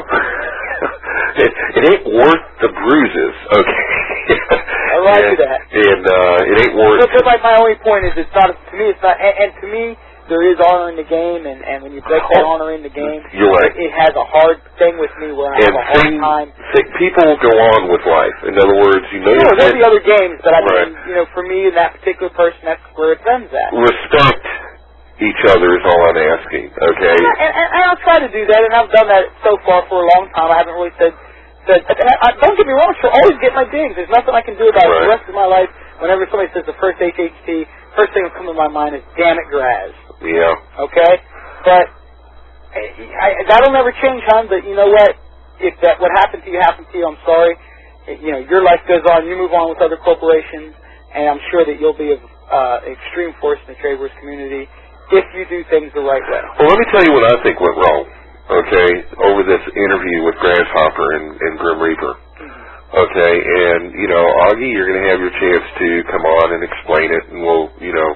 it ain't worth the bruises, okay? I like that. And it ain't worth... But my only point is it's not, to me, it's not, and to me, there is honor in the game, and when you break that honor in the game, you're right. It has a hard thing with me where I have a hard time. People go on with life. In other words, there'll be other games, but I mean, for me and that particular person, that's where it ends at. Respect each other is all I'm asking, okay? And I'll try to do that, and I've done that so far for a long time. I haven't really said don't get me wrong, she'll always get my dings. There's nothing I can do about it. The rest of my life, whenever somebody says the first HHT, first thing that comes to my mind is, damn it, Graz. Yeah. Okay? But that'll never change, hon, but you know what? If what happened to you happened to you, I'm sorry. Your life goes on. You move on with other corporations, and I'm sure that you'll be of extreme force in the Tradeworks community if you do things the right way. Well, let me tell you what I think went wrong, okay, over this interview with Grasshopper and Grim Reaper. Okay, and, Augie, you're going to have your chance to come on and explain it, and we'll,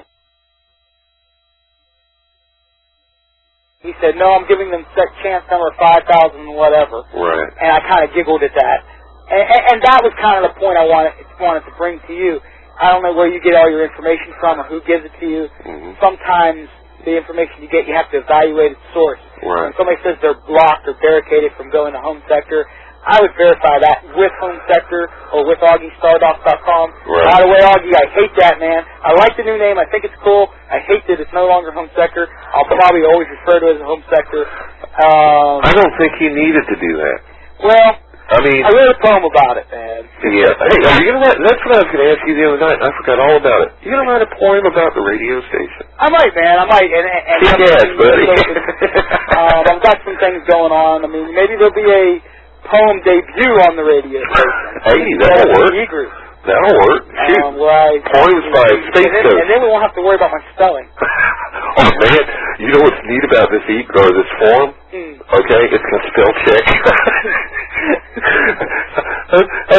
He said, no, I'm giving them chance number 5,000 whatever. Right. And I kind of giggled at that. And that was kind of the point I wanted to bring to you. I don't know where you get all your information from or who gives it to you. Sometimes the information you get, you have to evaluate its source. Right. When somebody says they're blocked or barricaded from going to home sector, I would verify that with Home Sector or with AugieStardock.com. Right. By the way, Augie, I hate that, man. I like the new name. I think it's cool. I hate that it's no longer Home Sector. I'll probably always refer to it as Home Sector. I don't think he needed to do that. Well, I mean, I wrote a poem about it, man. Yeah. Hey, are you gonna that's what I was going to ask you the other night. I forgot all about it. You going to write a poem about the radio station? I might, man. I might. And yes, buddy. I've got some things going on. I mean, maybe there'll be a poem debut on the radio station. Hey, that'll work. That'll work. Shoot. Poems by Space Coast. And then we won't have to worry about my spelling. Oh, man. You know what's neat about this form? Okay, it's got spell check.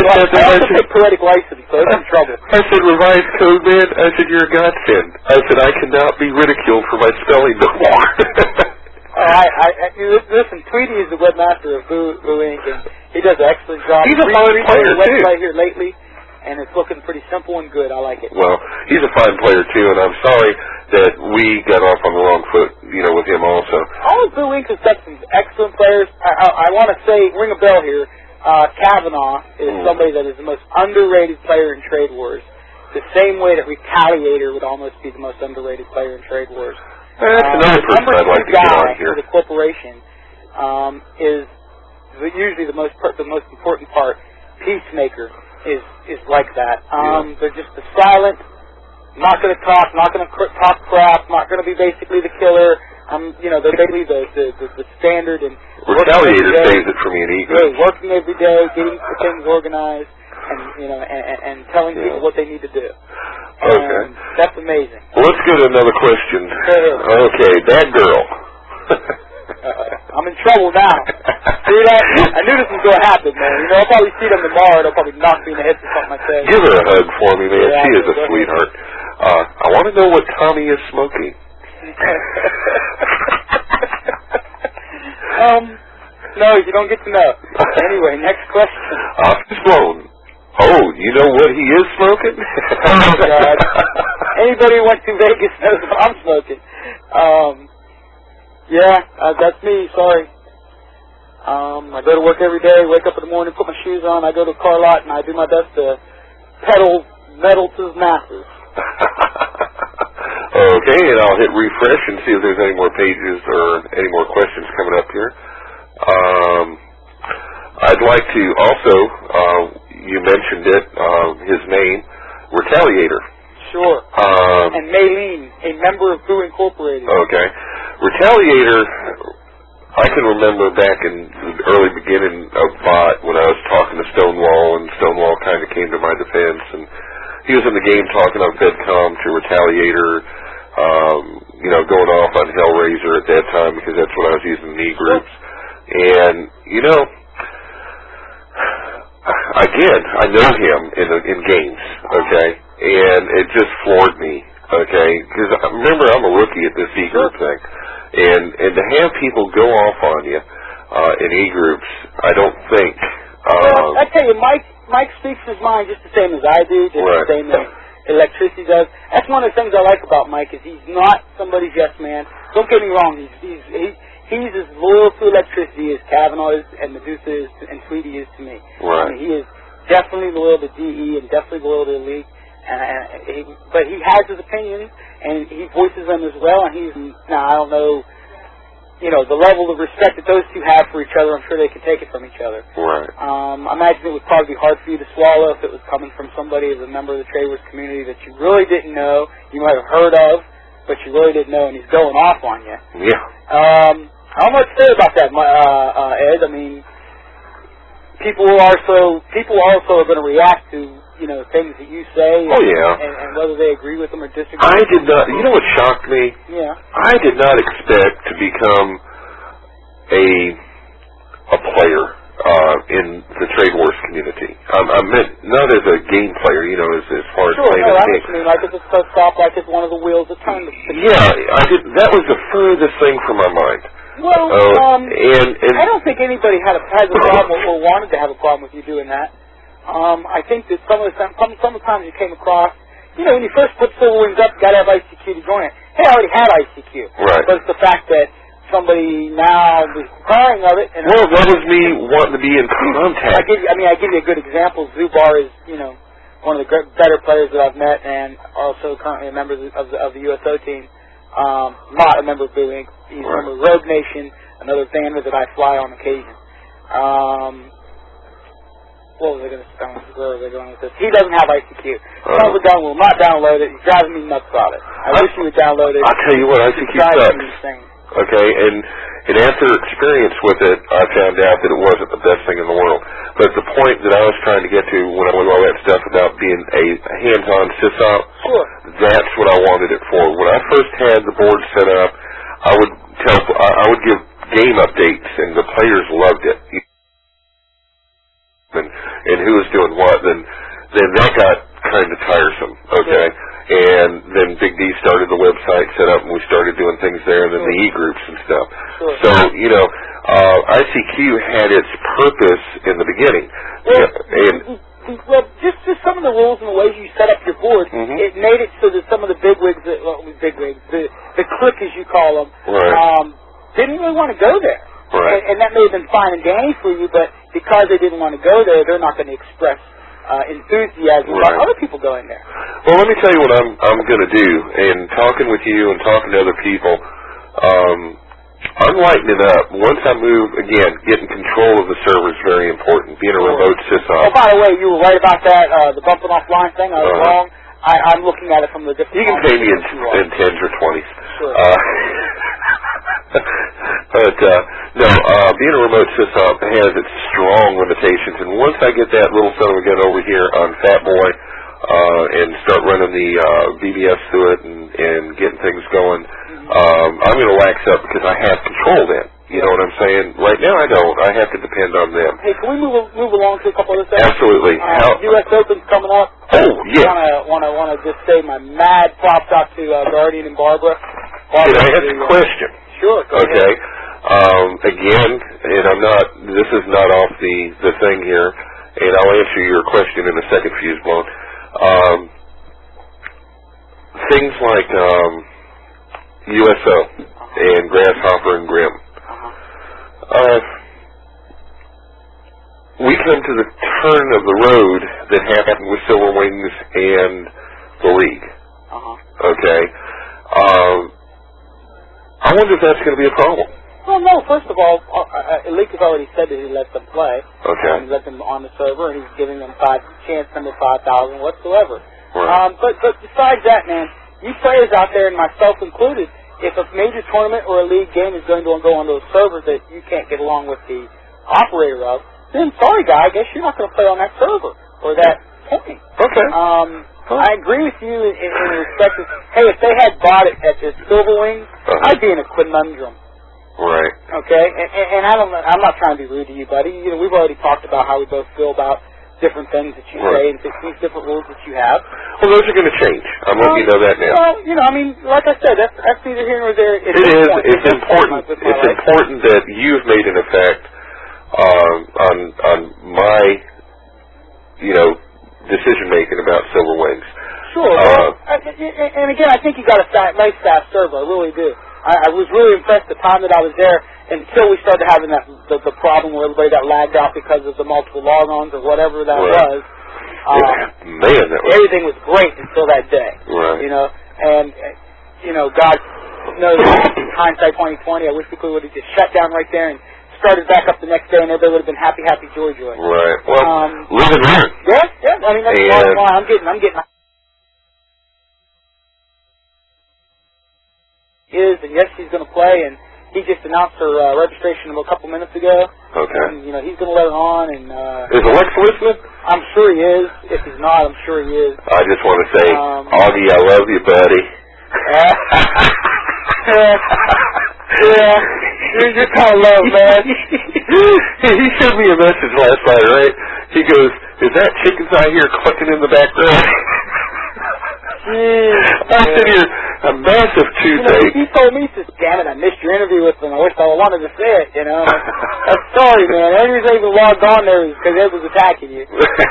I also take poetic license, so I'm in trouble. I said, revised code, man. I said, you're a godsend. I said, I cannot be ridiculed for my spelling no more. Listen, Tweety is the webmaster of Boo Inc., and he does an excellent job. He's a fine player, too. Website here lately, and it's looking pretty simple and good. I like it. Well, he's a fine player, too, and I'm sorry that we got off on the wrong foot, with him also. All of Boo Inc. has got some excellent players. I want to say, ring a bell here, Kavanaugh is somebody that is the most underrated player in Trade Wars, the same way that Retaliator would almost be the most underrated player in Trade Wars. That's another person I'd like to get on here. For the corporation is usually the most important part. Peacemaker is like that. They're just the silent, not going to talk, not going to talk crap, not going to be basically the killer. They're basically the standard and Retaliator saves it for me in E-Groups. Working every day, getting things organized, and telling people what they need to do. Okay. That's amazing. Well, let's go to another question. Okay, that girl. I'm in trouble now. See that? I knew this was going to happen, man. I'll probably see them tomorrow. They'll probably knock me in the head for something I say. Give her a hug for me, man. Yeah, she is a sweetheart. I want to know what Tommy is smoking. No, you don't get to know. Anyway, next question. Office blown. Oh, you know what he is smoking? Oh, God. Anybody who went to Vegas knows what I'm smoking. That's me. Sorry. I go to work every day, wake up in the morning, put my shoes on, I go to a car lot, and I do my best to pedal metal to the masses. Okay, and I'll hit refresh and see if there's any more pages or any more questions coming up here. I'd like to also, you mentioned it, his name, Retaliator. Sure. And Maylene, a member of Boo Incorporated. Okay. Retaliator, I can remember back in the early beginning of BOT when I was talking to Stonewall, and Stonewall kind of came to my defense, and he was in the game talking on FedCom to Retaliator, going off on Hellraiser at that time because that's what I was using in E-Groups. And, again, I know him in games, okay? And it just floored me, okay? Because remember, I'm a rookie at this E-Group thing. And to have people go off on you in E-Groups, I don't think... well, I tell you, Mike speaks his mind just the same as I do, just the same as electricity does. That's one of the things I like about Mike, is he's not somebody's yes man. Don't get me wrong, he's as loyal to electricity as Kavanaugh is, and Medusa is, and Tweety is to me. Right. I mean, he is definitely loyal to DE and definitely loyal to the League. But he has his opinions, and he voices them as well, and I don't know, the level of respect that those two have for each other. I'm sure they can take it from each other. Right. I imagine it would probably be hard for you to swallow if it was coming from somebody as a member of the Trade Wars community that you really didn't know, you might have heard of, but you really didn't know, and he's going off on you. Yeah. I don't know what to say about that, Ed. I mean, people also are going to react to things that you say. Oh, yeah. And whether they agree with them or disagree. I did not. You know what shocked me? Yeah. I did not expect to become a player in the Trade Wars community. I meant not as a game player, as far as playing a game. Sure, like it's a stop, like it's one of the wheels that turn. Yeah, I did. That was the furthest thing from my mind. Well, and I don't think anybody has a problem or wanted to have a problem with you doing that. I think that some of the times you came across, when you first put Silver Wings up, you got to have ICQ to join it. Hey, I already had ICQ. Right. But it's the fact that somebody now is crying of it. And well, that was me wanting to be in contact. I give you a good example. Zubar is, one of the better players that I've met, and also currently a member of the USO team. Not a member of Boo Inc. He's a member of Rogue Nation, another banner that I fly on occasion. What was I going to say? Where was I going with this? He doesn't have ICQ. Son of a gun will not download it. He's driving me nuts about it. I wish he would download it. I'll tell you what, ICQ sucks. Okay, and after experience with it, I found out that it wasn't the best thing in the world. But the point that I was trying to get to when I went all that stuff about being a hands-on sysop, that's what I wanted it for. When I first had the board set up, I would give game updates, and the players loved it. And who was doing what, then that got kind of tiresome, okay? And then Big D started the website set up, and we started doing things there, and then the e-groups and stuff. So, you know, ICQ had its purpose in the beginning. Well, just some of the rules and the ways you set up your board, it made it so that some of the bigwigs, the clique as you call them, didn't really want to go there. And that may have been fine and dandy for you, but because they didn't want to go there, they're not going to express enthusiasm about other people going there. Well, let me tell you what I'm going to do. In talking with you and talking to other people, I'm lightening up. Once I move, again, getting control of the server is very important. Being a remote sysop. Oh, by the way, you were right about that, the bumping offline thing. I was wrong. I'm looking at it from the different... You can pay me in 10s or 20s. Sure. But, no, being a remote sysop has its strong limitations. And once I get that little son of a gun over here on Fat Boy and start running the VBS through it and getting things going, I'm going to wax up because I have control then. You know what I'm saying? Right now I don't. I have to depend on them. Hey, can we move along to a couple other things? Absolutely. U.S. Open's coming up. Oh, yeah. Want to just say my mad props out to Guardian and Barbara. Can I ask a question? Sure. Go ahead. Again, and I'm not, this is not off the thing here, and I'll answer your question in a second, Fuseblown. Things like USO and Grasshopper and Grimm. We come to the turn of the road that happened with Silver Wings and the League. Okay? I wonder if that's going to be a problem. Well, no. First of all, League has already said that he let them play. Okay. He let them on the server, and he's giving them chance number 5,000 whatsoever. Right. But besides that, man, you players out there, and myself included, if a major tournament or a league game is going to go on those servers that you can't get along with the operator of, then sorry, guy, I guess you're not going to play on that server or that point. Okay. I agree with you in respect of, hey, if they had bought it at the Silver Wings, I'd be in a conundrum. Right. Okay, and I'm not trying to be rude to you, buddy. You know, we've already talked about how we both feel about different things that you say and these different rules that you have. Well, those are going to change. I'm letting you know that now. Well, you know, I mean, like I said, that's neither here nor there. It is. It's important. It's important that you've made an effect on my, you know, decision making about Silver Wings. Sure. And again, I think you got a nice fast server. I really do. I was really impressed the time that I was there until we started having the problem where everybody got lagged out because of the multiple log-ons or whatever that was. Man, everything was great until that day. Right. You know, and you know, God knows, hindsight 2020. I wish we would have just shut down right there and started back up the next day, and everybody would have been happy, joy. Right. Well, live and learn. Yeah. I mean, that's the bottom line. I'm getting. And yes, she's going to play, and he just announced her registration a couple minutes ago. Okay. And, you know, he's going to let her on, and... is Alex listening? I'm sure he is. If he's not, I'm sure he is. I just want to say, Augie, I love you, buddy. You're kind of low, man. He sent me a message last night, right? He goes, is that chickens I hear clucking in the background? I sit here, a massive toothache. You know, he told me, he says, damn it, I missed your interview with him. I wish I wanted to say it, you know. I'm sorry, man. The only reason I even logged on there is because Ed was attacking you.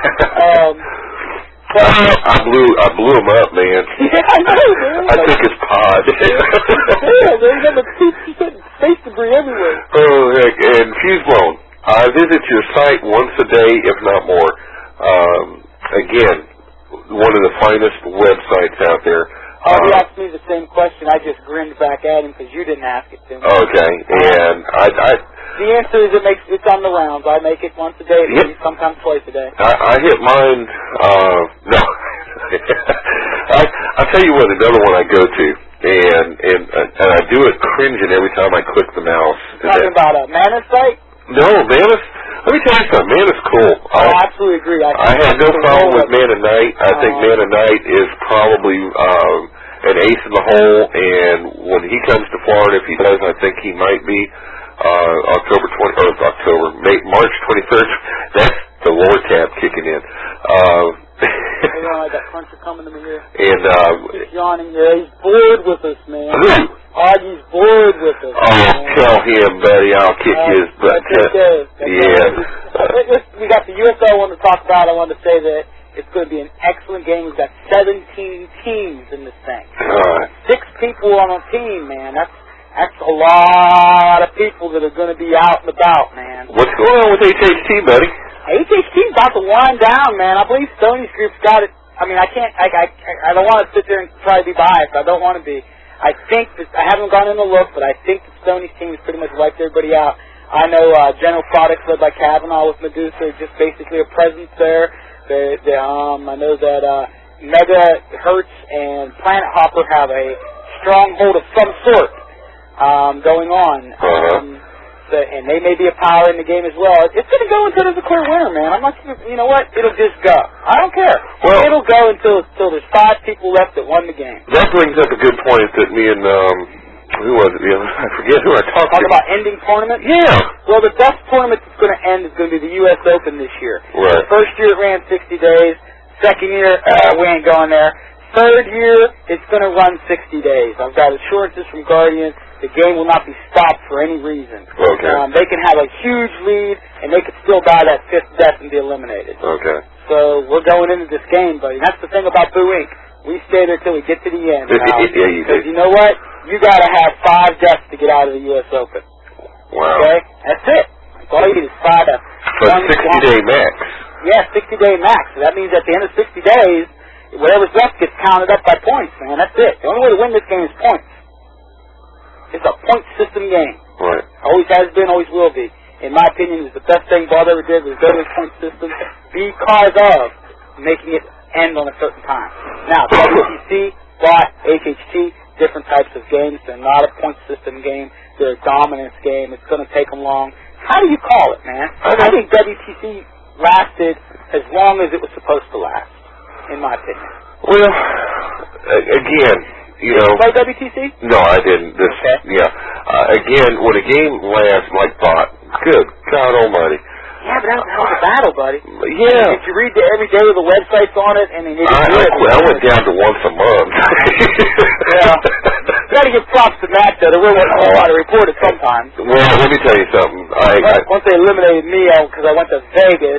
I blew him up, man. Yeah, I know, man. I took his pod. Yeah, man. You got the space debris everywhere. Oh, heck. And Fuseblown, I visit your site once a day, if not more. Again, one of the finest websites out there. He asked me the same question. I just grinned back at him because you didn't ask it to me. Okay, and the answer is it's on the rounds. I make it once a day, sometimes twice a day. I hit mine. No, I'll tell you what. Another one I go to, and I do it cringing every time I click the mouse. Talking about a Manus site? No, Manus. Let me tell you something. Man is cool. I absolutely agree. I have no problem with Man of Night. I think Man of Night is probably an ace in the hole, and when he comes to Florida, if he does, I think he might be March 23rd. the lower tap kicking in. Hold on, I got Cruncher coming to me here. And he's yawning here. He's bored with us, man. Augie's bored with us. Oh, man. tell him, buddy, I'll kick his butt. That's okay. Yeah. We got the USL I wanted to talk about. I wanted to say that it's going to be an excellent game. We've got 17 teams in this thing. 6 people on a team, man. That's a lot of people that are going to be out and about, man. What's going on with HHT, buddy? HHT's about to wind down, man. I believe Stoney's group's got it. I mean, I don't want to sit there and try to be biased. I don't want to be. I think that, I haven't gone in to look, but I think that Stoney's team has pretty much wiped everybody out. I know General Products led by Kavanaugh with Medusa are just basically a presence there. I know that Mega Hertz and Planet Hopper have a stronghold of some sort going on. And they may be a power in the game as well. It's going to go until there's a clear winner, man. I'm not. You know what? It'll just go. I don't care. Well, it'll go until there's 5 people left that won the game. That brings up a good point that me and who was it? I forget who I talked to. Talk about ending tournament. Yeah. Well, the best tournament that's going to end is going to be the U.S. Open this year. Right. The first year it ran 60 days. Second year, we ain't going there. Third year, it's going to run 60 days. I've got assurances from Guardian. The game will not be stopped for any reason. Okay. They can have a huge lead, and they could still die that 5th death and be eliminated. Okay. So we're going into this game, buddy. That's the thing about Boo Inc. We stay there till we get to the end. Because you know what? You got to have 5 deaths to get out of the U.S. Open. Wow. Okay? That's it. That's all you need is 5 deaths. But 60-day max. Yeah, 60-day max. So that means at the end of 60 days, whatever's left gets counted up by points, man. That's it. The only way to win this game is points. It's a point system game. Right. Always has been, always will be. In my opinion, it's the best thing Bob ever did was go to the point system because of making it end on a certain time. Now, WTC bought HHT, different types of games. They're not a point system game. They're a dominance game. It's going to take them long. How do you call it, man? I think WTC lasted as long as it was supposed to last, in my opinion. Well, again, you know. Did you play WTC? No, I didn't. Okay. Yeah. Again, when a game lasts like bot, good God Almighty. Yeah, but that was a battle, buddy. Yeah. Did you read every day of the websites on it? I mean, I went down to once a month. Yeah. You got to give props to Matt, though. There wasn't a whole lot of reported sometimes. Well, let me tell you something. Once they eliminated me because I went to Vegas.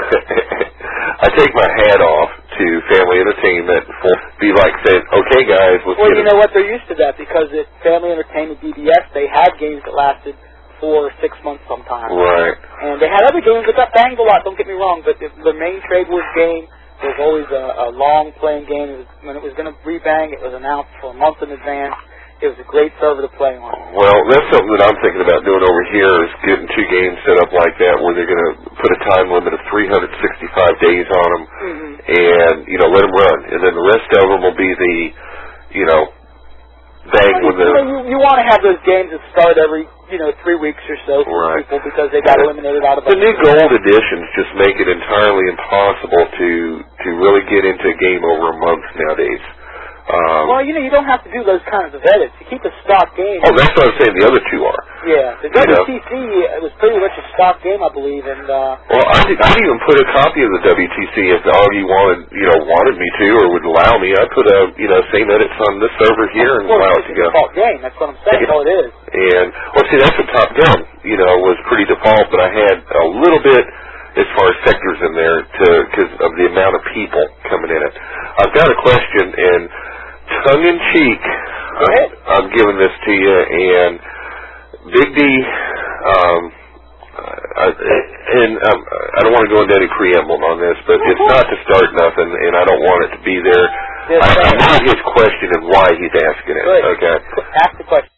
I take my hat off to Family Entertainment for be like saying, okay, guys, let's Well, you know what? They're used to that because at Family Entertainment BBS, they had games that lasted 4 or 6 months sometimes. Right. And they had other games that got banged a lot, don't get me wrong, but the main Trade Wars game was always a long-playing game. When it was going to rebang, it was announced for a month in advance. It was a great server to play on. Well, that's something that I'm thinking about doing over here is getting 2 games set up like that where they're going to put a time limit of 365 days on them and, you know, let them run. And then the rest of them will be the, you know, bang when the... You want to have those games that start every, 3 weeks or so for people because they got eliminated out of the new gold editions just make it entirely impossible to really get into a game over a month nowadays. Well, you don't have to do those kinds of edits. You keep a stock game. Oh, that's what I'm saying. The other 2 are. Yeah, the WTC was pretty much a stock game, I believe, and. Well, I'd even put a copy of the WTC if Augie wanted me to or would allow me. I put same edits on this server here and allow it to go. It's a default game. That's what I'm saying. Oh, it is. And see, that's what Top Gun, was pretty default, but I had a little bit as far as sectors in there because of the amount of people coming in it. I've got a question and. Tongue-in-cheek, I'm giving this to you, and Big D, I don't want to go into any preamble on this, but it's not to start nothing, and I don't want it to be there. I know his question and why he's asking it. Okay. Ask the question.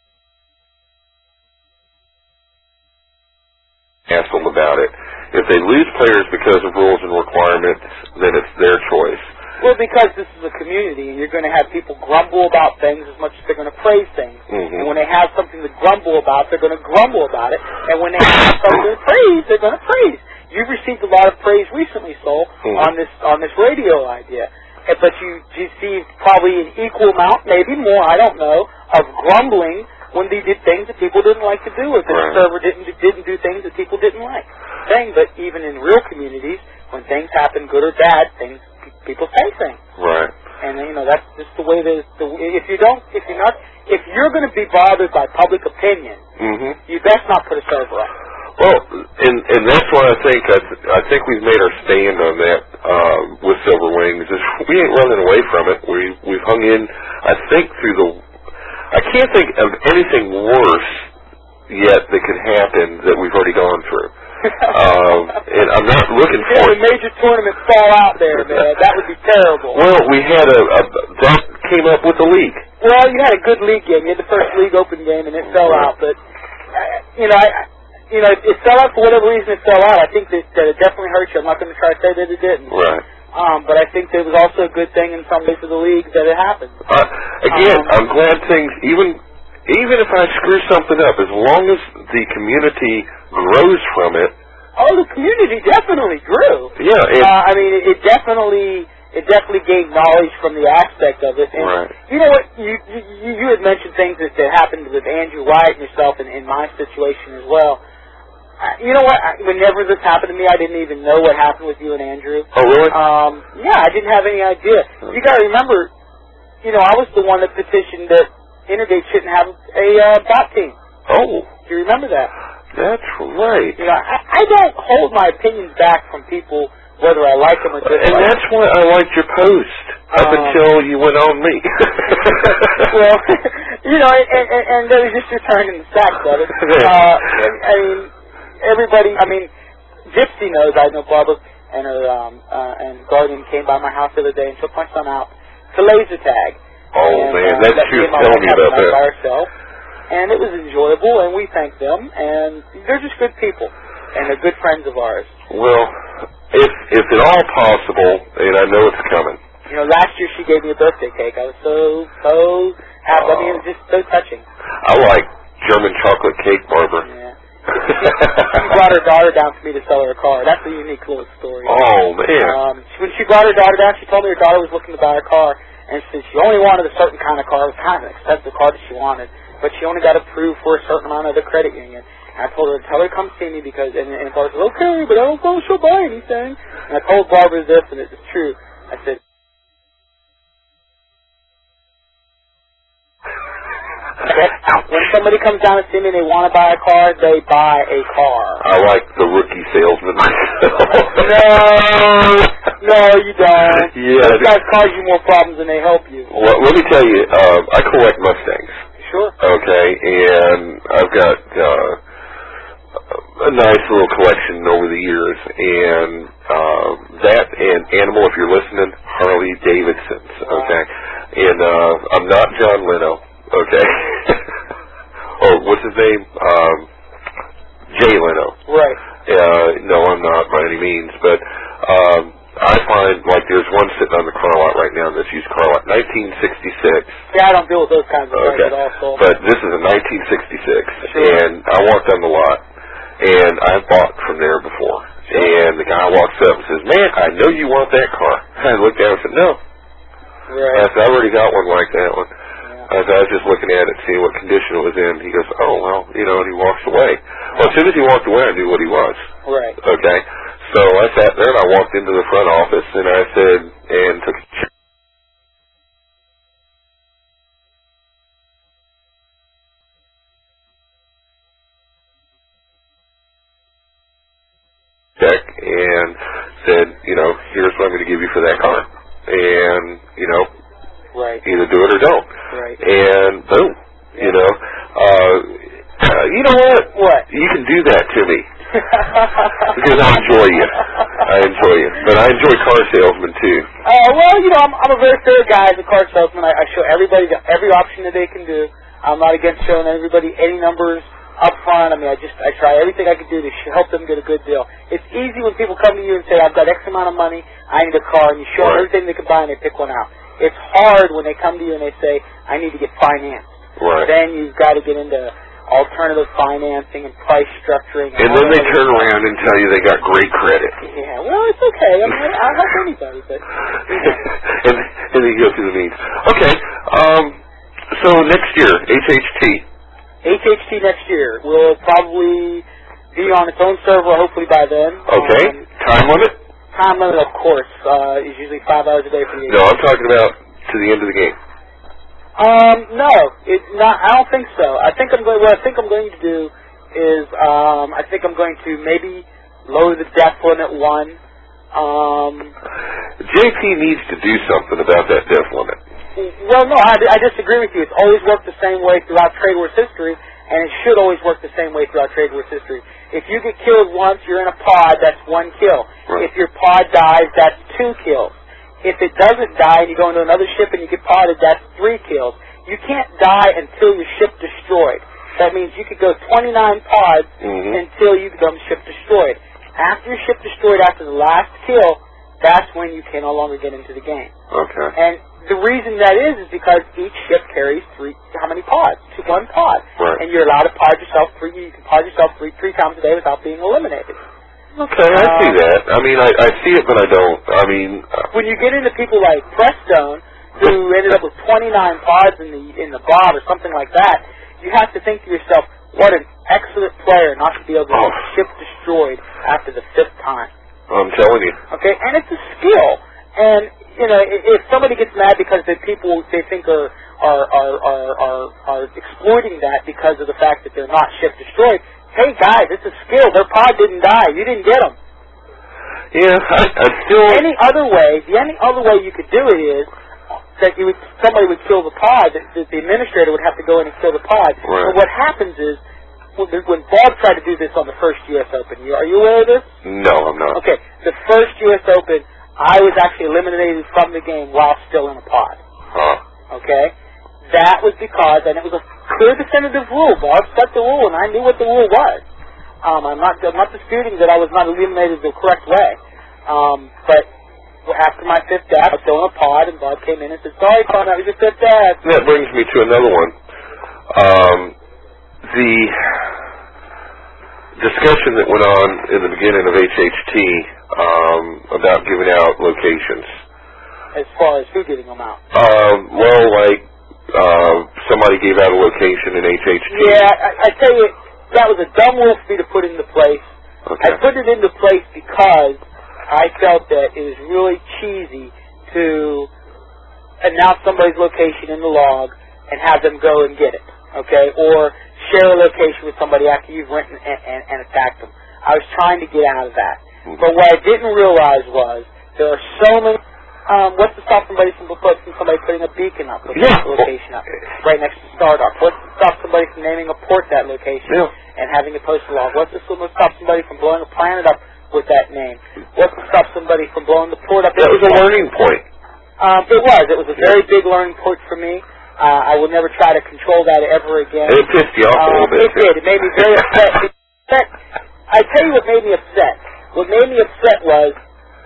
Ask them about it. If they lose players because of rules and requirements, then it's their choice. Well, because this is a community, and you're going to have people grumble about things as much as they're going to praise things. And when they have something to grumble about, they're going to grumble about it. And when they have something to praise, they're going to praise. You've received a lot of praise recently, Sol, on this radio idea. But you received probably an equal amount, maybe more, I don't know, of grumbling when they did things that people didn't like to do, if the server didn't do things that people didn't like. But even in real communities, when things happen, good or bad, people say things. Right. And that's just the way if you're going to be bothered by public opinion, you best not put a server up. Well, and that's why I think we've made our stand on that with Silver Wings. Is we ain't running away from it. We've hung in. I think I can't think of anything worse yet that could happen that we've already gone through. And I'm not looking for a major tournament fall out there, man. That would be terrible. Well, we had that came up with the league. Well, you had a good league game. You had the first league open game, and it fell out. But it fell out for whatever reason. It fell out. I think that it definitely hurt you. I'm not going to try to say that it didn't. Right. But I think there was also a good thing in some ways of the league that it happened. Again, I'm glad things even if I screw something up, as long as the community grows from it. Oh, the community definitely grew. Yeah. It definitely gained knowledge from the aspect of it. And you know what? You had mentioned things that happened with Andrew Wyatt and yourself in my situation as well. You know what? Whenever this happened to me, I didn't even know what happened with you and Andrew. Oh, really? Yeah, I didn't have any idea. You got to remember, I was the one that petitioned that Intergate shouldn't have a bot team. Oh. Do you remember that? That's right. I don't hold my opinions back from people, whether I like them or dislike them. And that's why I liked your post up until you went on me. Well, and that was just your turn in the sack, brother. Gypsy knows. I know Barbara and her and Guardian came by my house the other day and took my son out to laser tag. Oh, man, she was telling me about that. By herself, and it was enjoyable, and we thank them, and they're just good people, and they're good friends of ours. Well, if at all possible, and I know it's coming. Last year she gave me a birthday cake. I was so happy. It was just so touching. I like German chocolate cake, Barbara. Yeah. She brought her daughter down for me to sell her a car. That's a unique little story. Oh, man. When she brought her daughter down, she told me her daughter was looking to buy a car, and she said she only wanted a certain kind of car. It was kind of an expensive car that she wanted, but she only got approved for a certain amount of the credit union. And I told her, tell her to come see me and Barbara said, okay, but I don't know if she'll buy anything. And I told Barbara this, and it's true. I said, when somebody comes down to see me and they want to buy a car, they buy a car. I like the rookie salesman myself. No, you don't. Yeah, those guys cause you more problems than they help you. Well, let me tell you, I collect Mustangs. Sure. Okay, and I've got a nice little collection over the years, and that and Animal, if you're listening, Harley Davidsons. Okay, and I'm not John Leno. Okay. Or what's his name? Jay Leno. Right. No, I'm not by any means, but I find like there's one sitting on the car lot right now that's used car lot 1966. Yeah, I don't deal with those kinds of things at all. So. But this is a 1966, and I walked on the lot, and I've bought from there before. And the guy walks up and says, "Man, I know you want that car." I looked down and said, "No." Right. I said, "I already got one like that one." I was just looking at it, seeing what condition it was in. He goes, "Oh, well, and he walks away." Well, as soon as he walked away, I knew what he was. Right. Okay. So I sat there and I walked into the front office and I said, and took a check and said, here's what I'm going to give you for that car. And, right. Either do it or don't. Right. And boom, you know what? What? You can do that to me. Because I enjoy you. But I enjoy car salesmen too. I'm a very fair guy as a car salesman. I show everybody every option that they can do. I'm not against showing everybody any numbers up front. I try everything I can do to help them get a good deal. It's easy when people come to you and say, I've got X amount of money, I need a car, and you show them everything they can buy and they pick one out. It's hard when they come to you and they say, I need to get financed. Right. Then you've got to get into alternative financing and price structuring. And then they turn around and tell you they got great credit. Yeah, well, it's okay. I'll help anybody, but... and then you go through the means. Okay, so next year, HHT. HHT next year will probably be on its own server, hopefully by then. Okay. Time limit? Time limit, of course, is usually 5 hours a day for the No, I'm talking about to the end of the game. No, it's not. I don't think so. What I think I'm going to do is, I think I'm going to maybe lower the death limit 1. JP needs to do something about that death limit. Well, no, I disagree with you. It's always worked the same way throughout Trade Wars history, and it should always work the same way throughout Trade Wars history. If you get killed once, you're in a pod, that's 1 kill. Right. If your pod dies, that's 2 kills. If it doesn't die and you go into another ship and you get podded, that's 3 kills. You can't die until your ship destroyed. That means you could go 29 pods until you become ship destroyed. After your ship destroyed, after the last kill, that's when you can no longer get into the game. Okay. And the reason that is because each ship carries how many pods? 1 pod. Right. And you're allowed to pod yourself you can pod yourself three times a day without being eliminated. Okay, I see that. I mean, I see it, but I don't. I mean, when you get into people like Prestone, who ended up with 29 pods in the Bob or something like that, you have to think to yourself, what an excellent player not to be able to get the ship destroyed after the 5th time. I'm telling you. Okay, and it's a skill. And you know, if somebody gets mad because the people they think are exploiting that because of the fact that they're not ship destroyed. Hey guys, it's a skill. Their pod didn't die. You didn't get them. Yeah, I still. The only other way you could do it is that somebody would kill the pod. The administrator would have to go in and kill the pod. Right. But what happens is when Bob tried to do this on the first U.S. Open, are you aware of this? No, I'm not. Okay, the first U.S. Open, I was actually eliminated from the game while still in a pod. Huh. Okay. That was because, and it was a clear definitive rule. Bob set the rule, and I knew what the rule was. I'm not disputing that I was not eliminated the correct way. But after my 5th death, I was still in a pod, and Bob came in and said, "Sorry, Tom, that was your 5th death." That brings me to another one. The discussion that went on in the beginning of HHT about giving out locations. As far as who giving them out? Well, like. Somebody gave out a location in HHT. Yeah, I tell you, that was a dumb rule for me to put into place. Okay. I put it into place because I felt that it was really cheesy to announce somebody's location in the log and have them go and get it, okay? Or share a location with somebody after you've went and attacked them. I was trying to get out of that. But what I didn't realize was there are so many... what's to stop somebody from putting a beacon up, location up, right next to Stardust? What's to stop somebody from naming a port that location and having it posted log? What's to stop somebody from blowing a planet up with that name? What's to stop somebody from blowing the port up? That was a learning point. It was a very big learning point for me. I will never try to control that ever again. It pissed you off a little bit. It did. It made me very upset. I tell you what made me upset. What made me upset was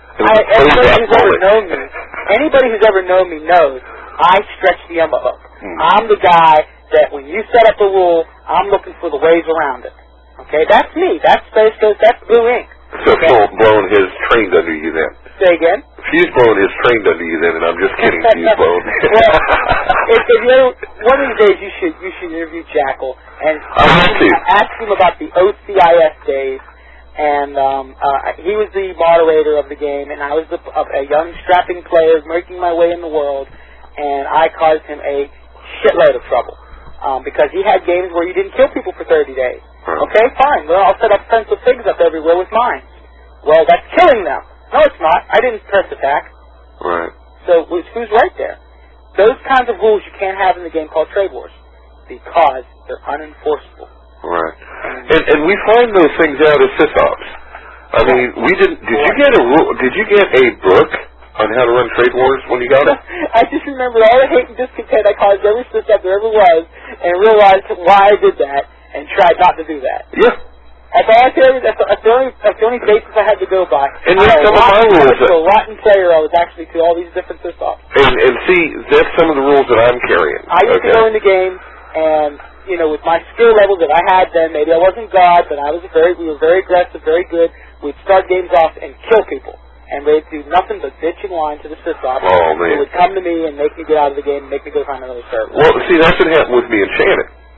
anybody who's ever known me knows I stretch the envelope. I'm the guy that when you set up a rule, I'm looking for the ways around it. Okay, that's me. That's Space Ghost. That's Blue Ink. So Phil blown his trained under you then. Say again? Fuse blown his trained under you then, and I'm just kidding. Fuse blown. Well, if you one of these days you should interview Jackal and ask him about the OCIS days. And he was the moderator of the game, and I was a young, strapping player making my way in the world, and I caused him a shitload of trouble because he had games where you didn't kill people for 30 days. Okay, fine. Well, I'll set up pencil figs up everywhere with mine. Well, that's killing them. No, it's not. I didn't press attack. Right. So who's right there? Those kinds of rules you can't have in the game called Trade Wars because they're unenforceable. Right. And we find those things out as sysops. I mean, we didn't. Did you get a book on how to run Trade Wars when you got it? I just remember all the hate and discontent I caused every sysop there ever was, and realized why I did that, and tried not to do that. Yeah. That's all I tell you. That's the only basis I had to go by. And there's some of my rules. I was a rotten player. I was actually to all these different sysops. And see, that's some of the rules that I'm carrying. I used to go into games and. You know, with my skill level that I had then, maybe I wasn't God, but we were very aggressive, very good. We'd start games off and kill people. And they'd do nothing but bitch and whine to the sysop. Oh, man. They would come to me and make me get out of the game and make me go find another server. Well, see, that's what happened with me and Shannon.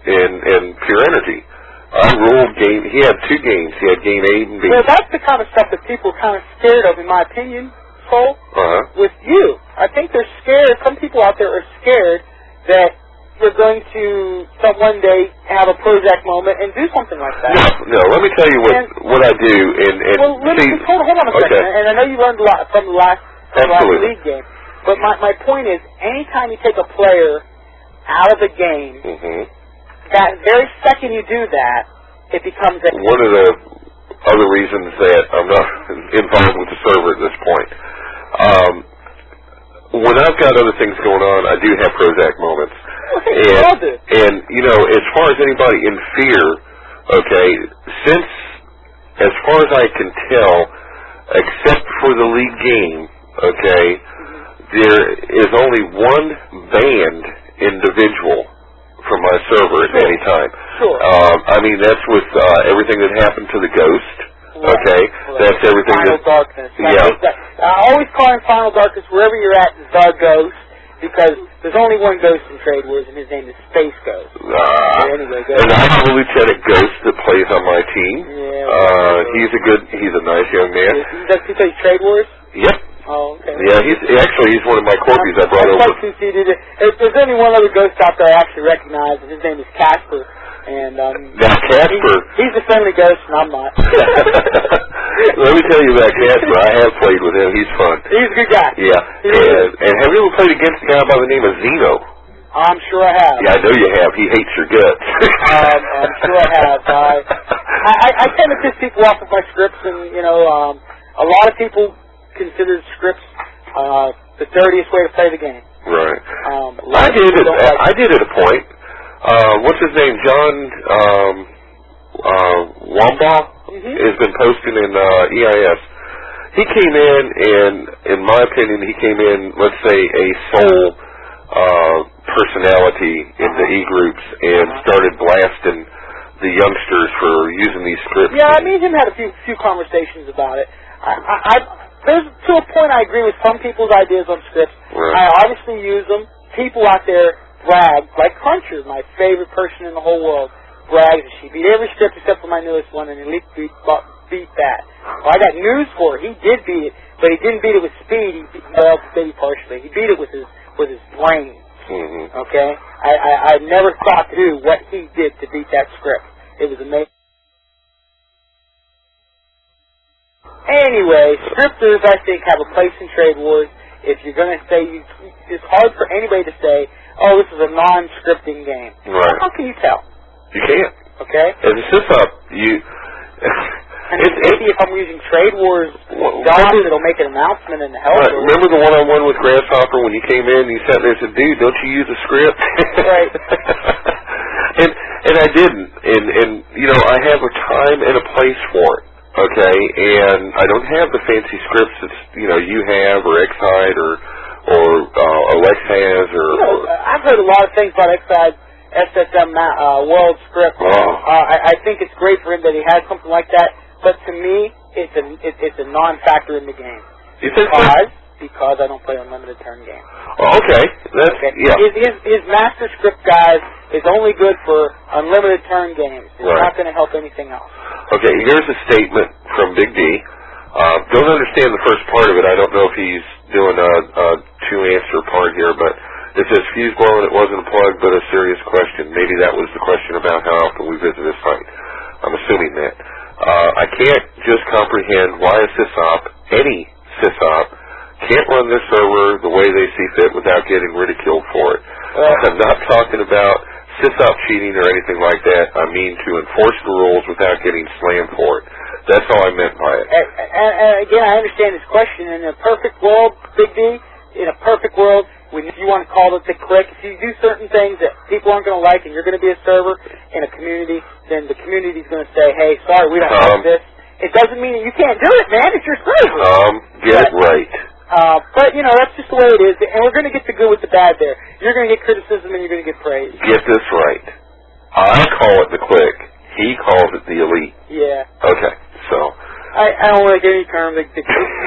and Pure Energy. I ruled game. He had 2 games. He had game A and B. Well, that's the kind of stuff that people are kind of scared of, in my opinion, Cole. With you, I think they're scared. Some people out there are scared that you're going to one day have a Prozac moment and do something like that. No. Let me tell you what I do. Well, hold on a second. And I know you learned a lot from the last league game. But my point is, anytime you take a player out of the game, that very second you do that, it becomes one of the other reasons that I'm not involved with the server at this point. When I've got other things going on, I do have Prozac moments. And you know, as far as anybody in fear, okay, since, as far as I can tell, except for the league game, okay, there is only one banned individual from my server at any time. Sure. I mean, that's with everything that happened to the Ghost. Okay, that's everything. Final Darkness. I always call him Final Darkness wherever you're at, the Ghost, because there's only one Ghost in Trade Wars, and his name is Space Ghost. Anyway, and I have a Lieutenant Ghost that plays on my team. He's a nice young man. Does he play Trade Wars? Yep. Oh, okay. Yeah, he's one of my corgis I brought over. Conceded. If there's only one other Ghost out there I actually recognize, and his name is Casper. And now Casper, he's a friendly ghost, and I'm not. Let me tell you about Casper. I have played with him. He's fun. He's a good guy. Yeah. And have you ever played against a guy by the name of Zeno? I'm sure I have. Yeah, I know you have. He hates your guts. I'm sure I have. I tend to piss people off with my scripts, and a lot of people consider scripts the dirtiest way to play the game. Right. I did at a point. What's his name? John Wamba has been posting in EIS. He came in my opinion, he came in, let's say, a sole personality in the E-groups and started blasting the youngsters for using these scripts. Yeah, me and him had a few conversations about it. There's to a point I agree with some people's ideas on scripts. Right. I obviously use them. People out there brag, like Cruncher, my favorite person in the whole world, brags. She beat every script except for my newest one, and Elite beat that. Well, I got news for her. He did beat it, but he didn't beat it with speed. Maybe partially. He beat it with his brain. Okay? I never thought through what he did to beat that script. It was amazing. Anyway, scripters, I think, have a place in Trade Wars. If you're going to say, it's hard for anybody to say, oh, this is a non-scripting game. Right. How can you tell? You can't. Okay? As a sys-up, maybe if I'm using Trade Wars, it'll make an announcement in the help. Right. Remember the one-on-one with Grasshopper when you came in and you sat there and said, dude, don't you use a script? Right. and I didn't. And I have a time and a place for it. Okay, and I don't have the fancy scripts that you have, or Xhide, or Lex has, or I've heard a lot of things about Xhide, SSM World Script. I think it's great for him that he has something like that, but to me, it's a non-factor in the game. You think because I don't play unlimited turn game. Oh, okay. Yeah. His master script guys is only good for unlimited turn games. It's not going to help anything else. Okay, here's a statement from Big D. Don't understand the first part of it. I don't know if he's doing a two-answer part here, but it says fuse blowing, it wasn't a plug, but a serious question. Maybe that was the question about how often we visit this site. I'm assuming that. I can't just comprehend why a sysop, any sysop, can't run their server the way they see fit without getting ridiculed for it. I'm not talking about sysop cheating or anything like that. I mean to enforce the rules without getting slammed for it. That's all I meant by it. And again, I understand his question. In a perfect world, Big D, in a perfect world, if you want to call it the click, if you do certain things that people aren't going to like and you're going to be a server in a community, then the community is going to say, hey, sorry, we don't like this. It doesn't mean that you can't do it, man. It's your server. Get it right. But, that's just the way it is. And we're going to get the good with the bad there. You're going to get criticism and you're going to get praise. Get this right. I call it the click. He calls it the elite. Yeah. Okay, so. I don't like any term that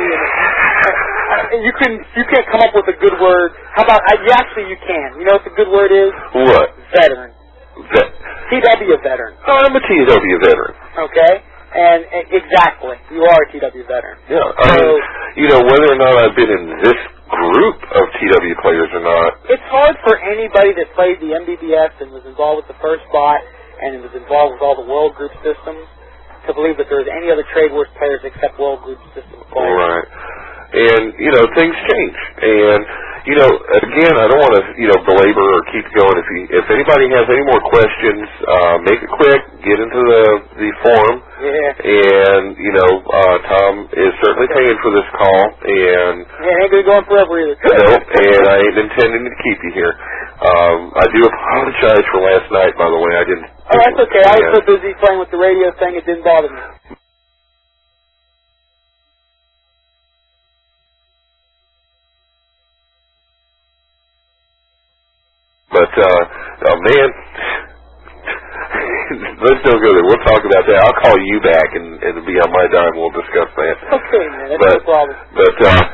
you can't come up with a good word. How about, actually you can. You know what the good word is? What? Veteran. TW veteran. Oh, I'm a TW veteran. Okay? And exactly, you are a TW veteran. Yeah, I mean, whether or not I've been in this group of TW players or not. It's hard for anybody that played the MBBS and was involved with the first bot and was involved with all the World Group systems to believe that there's any other Trade Wars players except World Group system players. Right. And, things change. And, again, I don't want to, belabor or keep going. If anybody has any more questions, make it quick, get into the forum. Yeah. And, Tom is certainly paying for this call. And yeah, ain't going to go on forever either. Nope, and I ain't intending to keep you here. I do apologize for last night, by the way. I didn't. Oh, that's okay. I was so busy playing with the radio thing, it didn't bother me. But, man, let's don't go there. We'll talk about that. I'll call you back, and it'll be on my dime. We'll discuss that. Okay, man. That's no problem. But